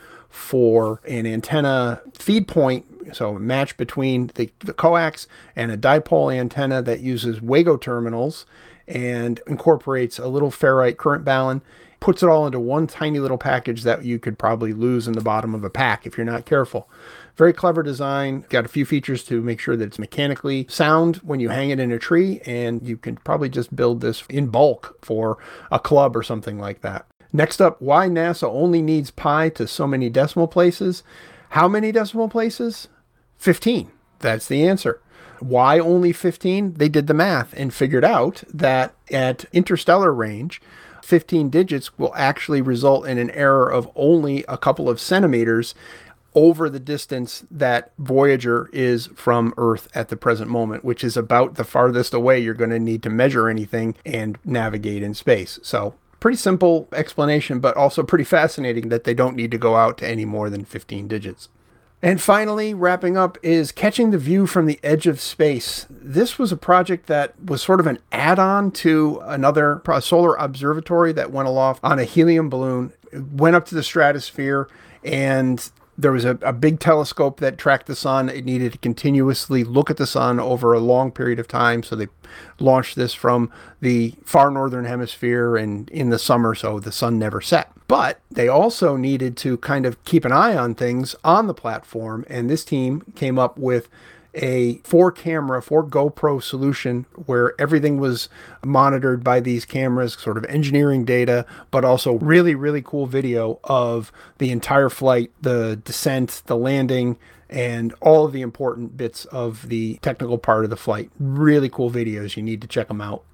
for an antenna feed point, so a match between the, the coax and a dipole antenna that uses Wago terminals and incorporates a little ferrite current balun, puts it all into one tiny little package that you could probably lose in the bottom of a pack if you're not careful. Very clever design. Got a few features to make sure that it's mechanically sound when you hang it in a tree, and you can probably just build this in bulk for a club or something like that. Next up, why NASA only needs pi to so many decimal places. How many decimal places? fifteen. That's the answer. Why only fifteen? They did the math and figured out that at interstellar range, fifteen digits will actually result in an error of only a couple of centimeters over the distance that Voyager is from Earth at the present moment, which is about the farthest away you're going to need to measure anything and navigate in space. So pretty simple explanation, but also pretty fascinating that they don't need to go out to any more than fifteen digits. And finally, wrapping up is Catching the View from the Edge of Space. This was a project that was sort of an add-on to another solar observatory that went aloft on a helium balloon. It went up to the stratosphere, and there was a, a big telescope that tracked the sun. It needed to continuously look at the sun over a long period of time, so they launched this from the far northern hemisphere and in the summer, so the sun never set. But they also needed to kind of keep an eye on things on the platform, and this team came up with a four camera, four GoPro solution where everything was monitored by these cameras, sort of engineering data, but also really, really cool video of the entire flight, the descent, the landing, and all of the important bits of the technical part of the flight. Really cool videos. You need to check them out.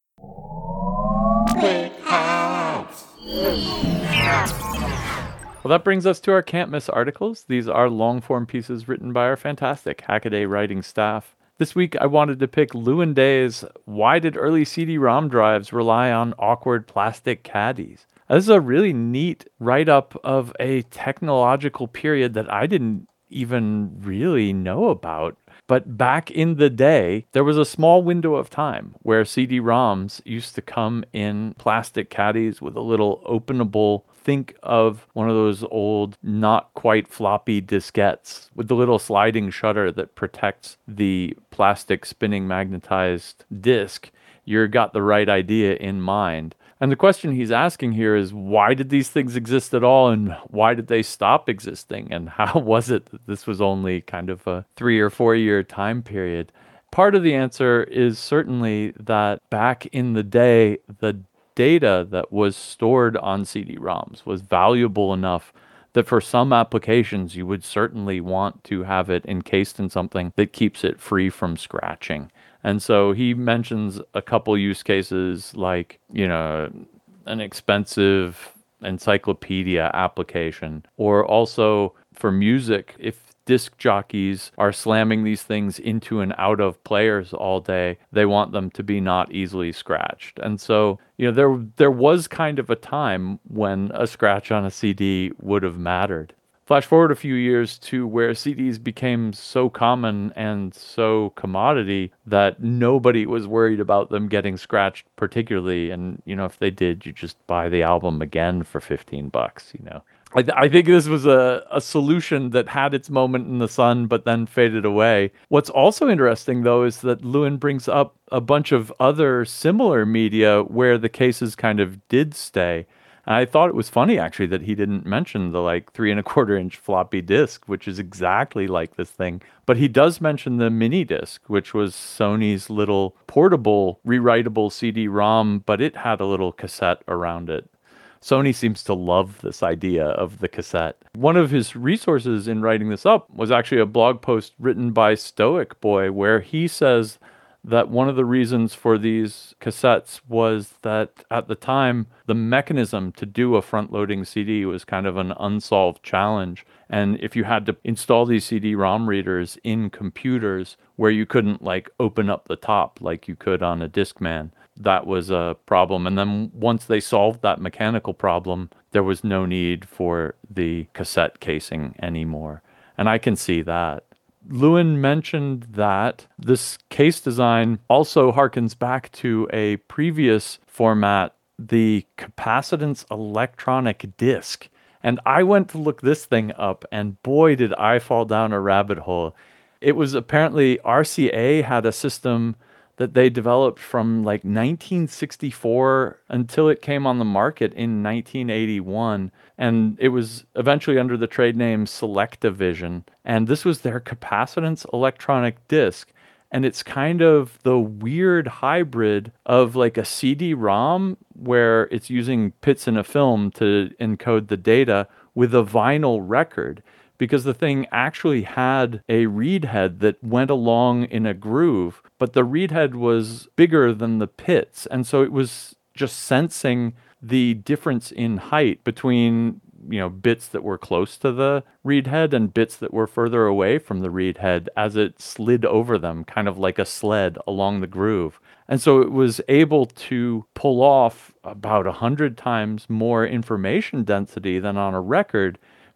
Well, that brings us to our Can't Miss articles. These are long-form pieces written by our fantastic Hackaday writing staff. This week, I wanted to pick Lewin Day's Why Did Early C D ROM Drives Rely on Awkward Plastic Caddies? This is a really neat write-up of a technological period that I didn't even really know about. But back in the day, there was a small window of time where C D ROMs used to come in plastic caddies with a little openable, think of one of those old, not quite floppy diskettes with the little sliding shutter that protects the plastic spinning magnetized disc. You've got the right idea in mind. And the question he's asking here is, why did these things exist at all, and why did they stop existing? And how was it that this was only kind of a three or four year time period? Part of the answer is certainly that back in the day, the data that was stored on C D ROMs was valuable enough that for some applications you would certainly want to have it encased in something that keeps it free from scratching. And so he mentions a couple use cases like, you know, an expensive encyclopedia application, or also for music, if disc jockeys are slamming these things into and out of players all day, they want them to be not easily scratched. And so, you know, there there was kind of a time when a scratch on a C D would have mattered. Flash forward a few years to where C Ds became so common and so commodity that nobody was worried about them getting scratched particularly. And, you know, if they did, you just buy the album again for fifteen bucks, you know. I, th- I think this was a, a solution that had its moment in the sun, but then faded away. What's also interesting, though, is that Lewin brings up a bunch of other similar media where the cases kind of did stay. And I thought it was funny, actually, that he didn't mention the like three and a quarter inch floppy disk, which is exactly like this thing. But he does mention the mini disc, which was Sony's little portable, rewritable C D ROM, but it had a little cassette around it. Sony seems to love this idea of the cassette. One of his resources in writing this up was actually a blog post written by Stoic Boy, where he says that one of the reasons for these cassettes was that at the time, the mechanism to do a front-loading C D was kind of an unsolved challenge. And if you had to install these C D ROM readers in computers where you couldn't like open up the top like you could on a Discman, that was a problem. And then once they solved that mechanical problem, there was no need for the cassette casing anymore. And I can see that. Lewin mentioned that this case design also harkens back to a previous format, the capacitance electronic disc. And I went to look this thing up, and boy, did I fall down a rabbit hole. It was apparently R C A had a system that they developed from like nineteen sixty-four until it came on the market in nineteen eighty-one. And it was eventually under the trade name Selectavision. And this was their capacitance electronic disc. And it's kind of the weird hybrid of like a C D ROM where it's using pits in a film to encode the data with a vinyl record. Because the thing actually had a read head that went along in a groove, but the read head was bigger than the pits. And so it was just sensing the difference in height between, you know, bits that were close to the read head and bits that were further away from the read head as it slid over them, kind of like a sled along the groove. And so it was able to pull off about a hundred times more information density than on a record,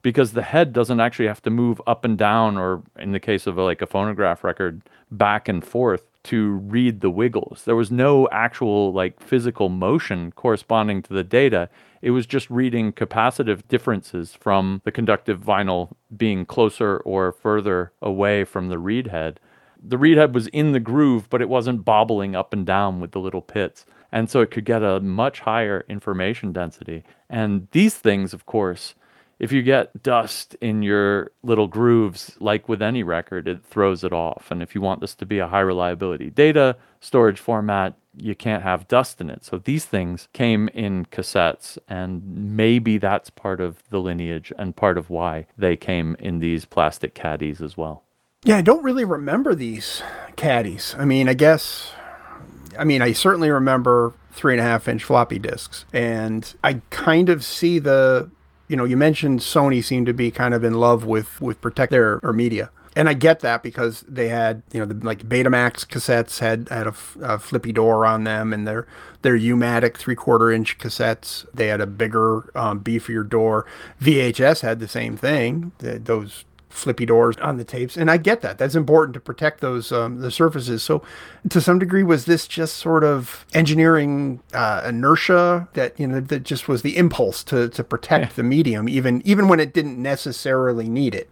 because the head doesn't actually have to move up and down, or in the case of a, like a phonograph record, back and forth to read the wiggles. There was no actual like physical motion corresponding to the data. It was just reading capacitive differences from the conductive vinyl being closer or further away from the reed head. The reed head was in the groove, but it wasn't bobbling up and down with the little pits. And so it could get a much higher information density. And these things, of course, if you get dust in your little grooves, like with any record, it throws it off. And if you want this to be a high reliability data storage format, you can't have dust in it. So these things came in cassettes, and maybe that's part of the lineage and part of why they came in these plastic caddies as well. Yeah, I don't really remember these caddies. I mean, I guess, I mean, I certainly remember three and a half inch floppy disks. And I kind of see the, you know, you mentioned Sony seemed to be kind of in love with, with protect their or media. And I get that because they had, you know, the like Betamax cassettes had, had a, a flippy door on them, and their their U-matic three-quarter inch cassettes, they had a bigger, um, beefier door. V H S had the same thing, the, those flippy doors on the tapes. And I get that. That's important to protect those um, the surfaces. So to some degree, was this just sort of engineering uh, inertia that, you know, that just was the impulse to, to protect yeah. the medium, even even when it didn't necessarily need it?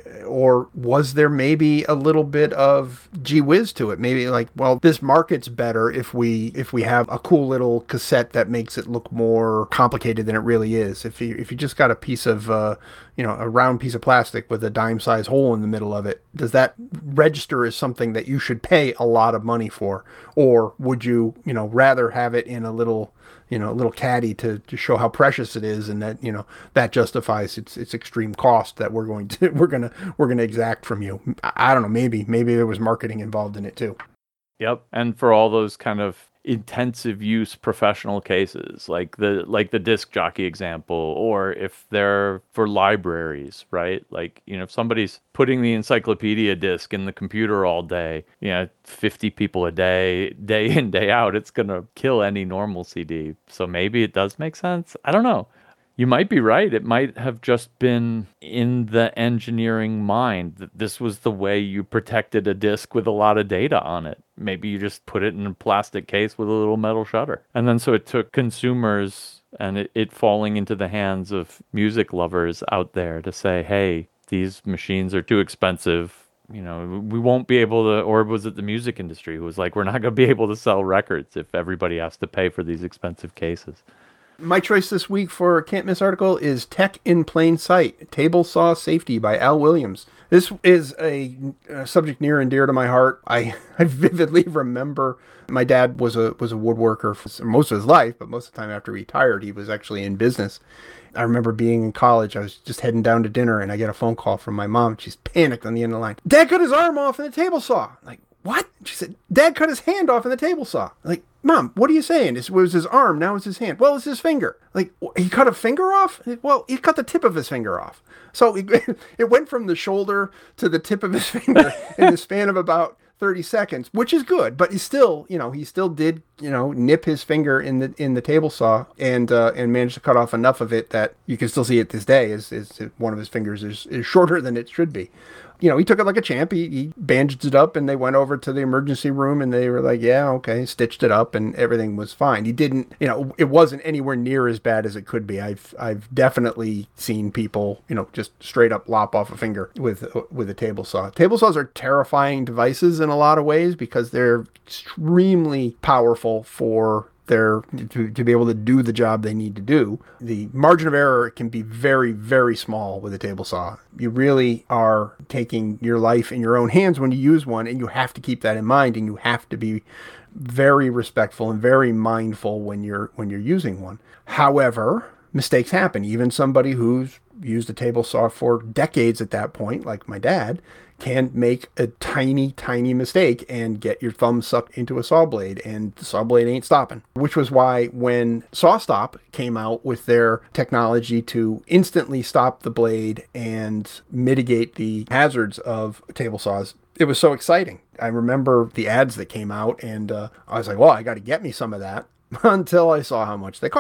Or was there maybe a little bit of gee whiz to it? Maybe like, well, this market's better if we if we have a cool little cassette that makes it look more complicated than it really is. If you if you just got a piece of uh, you know, a round piece of plastic with a dime size hole in the middle of it, does that register as something that you should pay a lot of money for? Or would you, you know, rather have it in a little, you know, a little caddy to, to show how precious it is, and that, you know, that justifies its its extreme cost that we're going to we're gonna we're gonna exact from you. I, I don't know, maybe maybe there was marketing involved in it too. Yep. And for all those kind of intensive use professional cases, like the like the disc jockey example, or if they're for libraries, right? Like, you know, if somebody's putting the encyclopedia disc in the computer all day, you know, fifty people a day, day in, day out, it's going to kill any normal C D. So maybe it does make sense. I don't know. You might be right. It might have just been in the engineering mind that this was the way you protected a disc with a lot of data on it. Maybe you just put it in a plastic case with a little metal shutter. And then so it took consumers and it, it falling into the hands of music lovers out there to say, hey, these machines are too expensive. You know, we won't be able to, or was it the music industry who was like, we're not going to be able to sell records if everybody has to pay for these expensive cases. My choice this week for a Can't Miss article is Tech in Plain Sight, Table Saw Safety by Al Williams. This is a, a subject near and dear to my heart. I, I vividly remember my dad was a was a woodworker for most of his life, but most of the time after he retired, he was actually in business. I remember being in college. I was just heading down to dinner, and I get a phone call from my mom. She's panicked on the end of the line. Dad cut his arm off in the table saw. I'm like, what? She said, Dad cut his hand off in the table saw. I'm like, Mom, what are you saying? It was his arm, now it's his hand. Well, it's his finger. Like, he cut a finger off? Well, he cut the tip of his finger off. So it, it went from the shoulder to the tip of his finger in the span of about thirty seconds, which is good, but he still, you know, he still did, you know, nip his finger in the in the table saw and uh, and managed to cut off enough of it that you can still see it this day is is one of his fingers is, is shorter than it should be. You know, he took it like a champ. He, he bandaged it up, and they went over to the emergency room, and they were like, yeah, okay, stitched it up, and everything was fine. He didn't, you know, it wasn't anywhere near as bad as it could be. I've I've definitely seen people, you know, just straight up lop off a finger with with a table saw. Table saws are terrifying devices in a lot of ways because they're extremely powerful for They're to, to be able to do the job they need to do. The margin of error can be very, very small with a table saw. You really are taking your life in your own hands when you use one, and you have to keep that in mind, and you have to be very respectful and very mindful when you're when you're using one. However, mistakes happen. Even somebody who's used a table saw for decades at that point, like my dad, can make a tiny, tiny mistake and get your thumb sucked into a saw blade, and the saw blade ain't stopping. Which was why when SawStop came out with their technology to instantly stop the blade and mitigate the hazards of table saws, it was so exciting. I remember the ads that came out, and uh, I was like, well, I got to get me some of that until I saw how much they cost.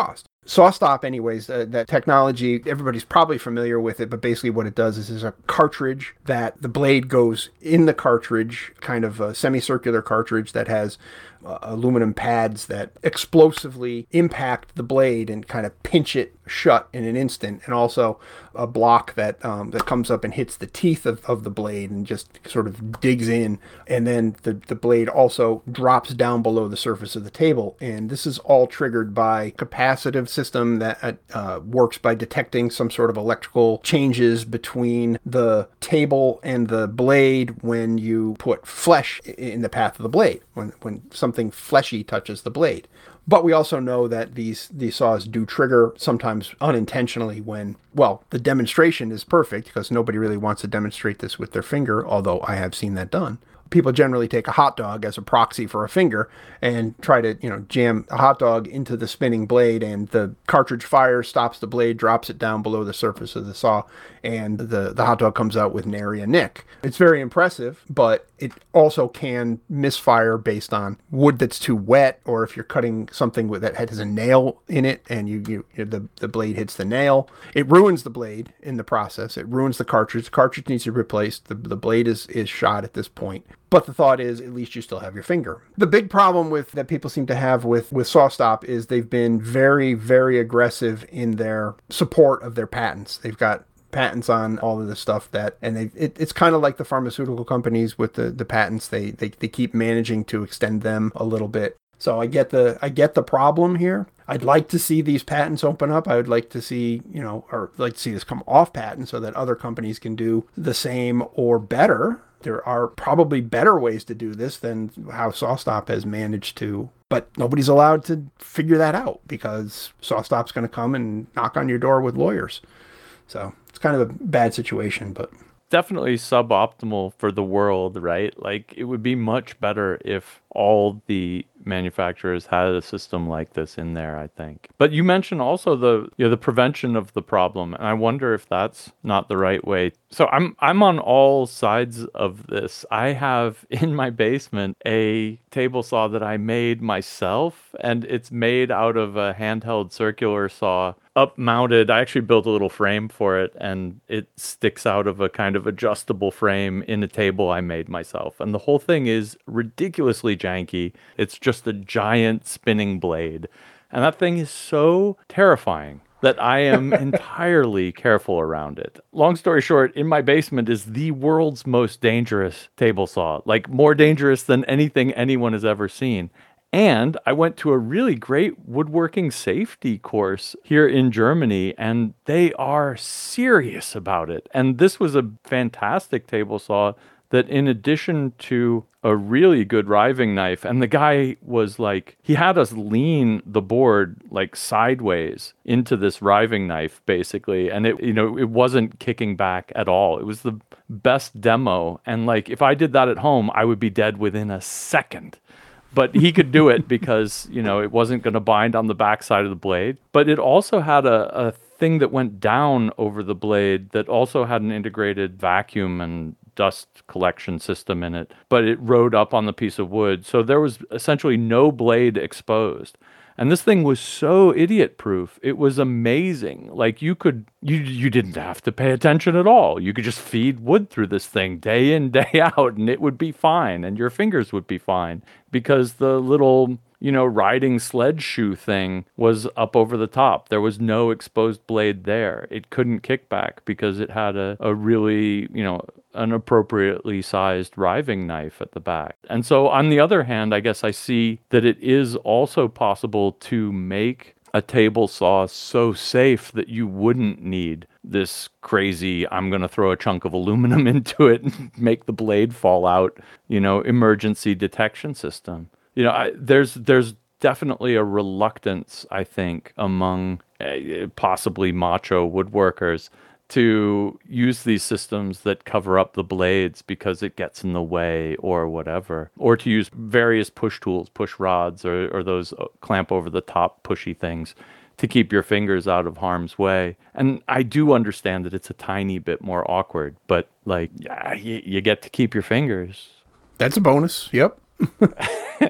SawStop, anyways, uh, that technology, everybody's probably familiar with it, but basically what it does is there's a cartridge that the blade goes in the cartridge, kind of a semicircular cartridge that has uh, aluminum pads that explosively impact the blade and kind of pinch it shut in an instant, and also a block that um, that comes up and hits the teeth of, of the blade and just sort of digs in, and then the, the blade also drops down below the surface of the table. And this is all triggered by capacitive system that uh, works by detecting some sort of electrical changes between the table and the blade when you put flesh in the path of the blade, when when something fleshy touches the blade. But we also know that these these saws do trigger sometimes unintentionally when, well, the demonstration is perfect because nobody really wants to demonstrate this with their finger, although I have seen that done. People generally take a hot dog as a proxy for a finger and try to, you know, jam a hot dog into the spinning blade, and the cartridge fires, stops the blade, drops it down below the surface of the saw, and the, the hot dog comes out with nary a nick. It's very impressive, but it also can misfire based on wood that's too wet, or if you're cutting something with, that has a nail in it and you, you the, the blade hits the nail, it ruins the blade in the process. It ruins the cartridge. The cartridge needs to be replaced. The, the blade is, is shot at this point. But the thought is, at least you still have your finger. The big problem with that people seem to have with, with SawStop is they've been very, very aggressive in their support of their patents. They've got patents on all of this stuff that, and they, it, it's kind of like the pharmaceutical companies with the, the patents. They, they, they keep managing to extend them a little bit. So I get the, I get the problem here. I'd like to see these patents open up. I would like to see, you know, or like to see this come off patent so that other companies can do the same or better. There are probably better ways to do this than how SawStop has managed to, but nobody's allowed to figure that out because SawStop's going to come and knock on your door with lawyers. So it's kind of a bad situation, but definitely suboptimal for the world, right? Like, it would be much better if all the manufacturers had a system like this in there, I think. But you mentioned also the, you know, the prevention of the problem, and I wonder if that's not the right way. So I'm I'm on all sides of this. I have in my basement a table saw that I made myself, and it's made out of a handheld circular saw, up mounted. I actually built a little frame for it, and it sticks out of a kind of adjustable frame in a table I made myself. And the whole thing is ridiculously janky. It's just a giant spinning blade. And that thing is so terrifying that I am entirely careful around it. Long story short, in my basement is the world's most dangerous table saw, like more dangerous than anything anyone has ever seen. And I went to a really great woodworking safety course here in Germany, and they are serious about it. And this was a fantastic table saw that, in addition to a really good riving knife, and the guy was like, he had us lean the board like sideways into this riving knife, basically. And it, you know, it wasn't kicking back at all. It was the best demo. And like, if I did that at home, I would be dead within a second. But he could do it because, you know, it wasn't going to bind on the backside of the blade. But it also had a, a thing that went down over the blade that also had an integrated vacuum and dust collection system in it. But it rode up on the piece of wood. So there was essentially no blade exposed. And this thing was so idiot-proof. It was amazing. Like, you could, you you didn't have to pay attention at all. You could just feed wood through this thing day in, day out, and it would be fine, and your fingers would be fine. Because the little, you know, riding sled shoe thing was up over the top. There was no exposed blade there. It couldn't kick back because it had a, a really, you know, an appropriately sized riving knife at the back. And so on the other hand, I guess I see that it is also possible to make a table saw so safe that you wouldn't need this crazy, I'm going to throw a chunk of aluminum into it and make the blade fall out, you know, emergency detection system. You know, I, there's there's definitely a reluctance, I think, among uh, possibly macho woodworkers to use these systems that cover up the blades because it gets in the way or whatever, or to use various push tools, push rods, or, or those clamp over the top pushy things to keep your fingers out of harm's way. And I do understand that it's a tiny bit more awkward, but like, yeah, you, you get to keep your fingers. That's a bonus. Yep.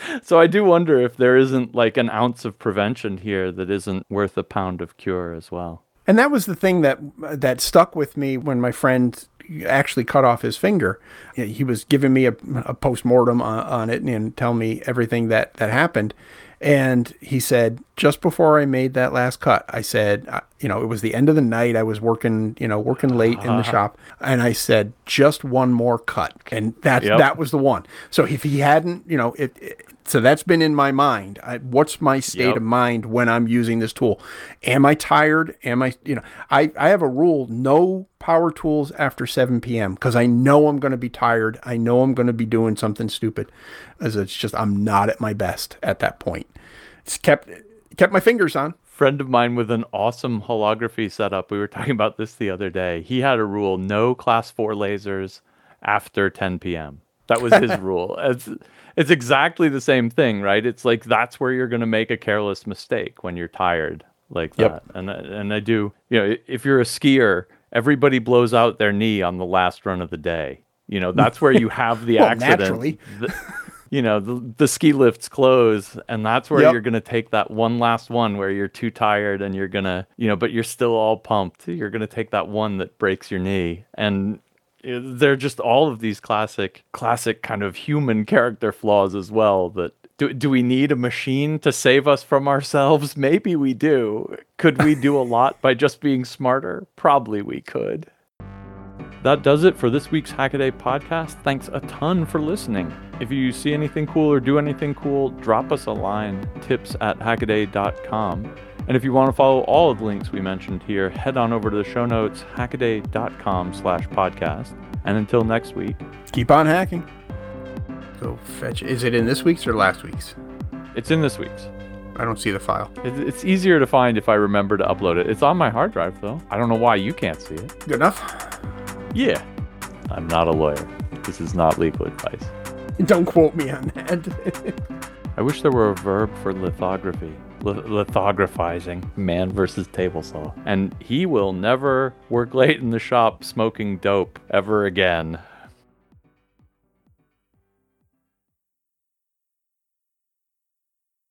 So I do wonder if there isn't like an ounce of prevention here that isn't worth a pound of cure as well. And that was the thing that that stuck with me when my friend actually cut off his finger. He was giving me a, a post-mortem on, on it and telling me everything that, that happened. And he said, just before I made that last cut, I said, uh, you know, it was the end of the night. I was working, you know, working late in the shop. And I said, just one more cut. And that, Yep. that was the one. So if he hadn't, you know, it, it so that's been in my mind. I, what's my state Yep. of mind when I'm using this tool? Am I tired? Am I, you know, I, I have a rule, no power tools after seven p.m. because I know I'm going to be tired. I know I'm going to be doing something stupid. As it's just, I'm not at my best at that point. It's kept, kept my fingers on. Friend of mine with an awesome holography setup, we were talking about this the other day. He had a rule, no class four lasers after ten p.m. That was his rule. It's, it's exactly the same thing, right? It's like that's where you're going to make a careless mistake when you're tired like that. Yep. And I- and I do, you know, if you're a skier, everybody blows out their knee on the last run of the day. You know, that's where you have the Well, accident. naturally. The- you know, the, the ski lifts close, and that's where Yep. you're going to take that one last one where you're too tired and you're going to, you know, but you're still all pumped. You're going to take that one that breaks your knee. And uh, they're just all of these classic, classic kind of human character flaws as well. That do, do we need a machine to save us from ourselves? Maybe we do. Could we do a lot by just being smarter? Probably we could. That does it for this week's Hackaday podcast. Thanks a ton for listening. If you see anything cool or do anything cool, drop us a line, tips at hackaday dot com. And if you want to follow all of the links we mentioned here, head on over to the show notes, hackaday dot com slash podcast. And until next week, Keep on hacking. Go fetch. Is it in this week's or last week's? it's in this week's. I don't see the file. It- It's easier to find if I remember to upload it. It's on my hard drive, though. I don't know why you can't see it. Good enough? Yeah. I'm not a lawyer. This is not legal advice. Don't quote me on that. I wish there were a verb for lithography. Li- lithographizing. Man versus table saw. And he will never work late in the shop smoking dope ever again.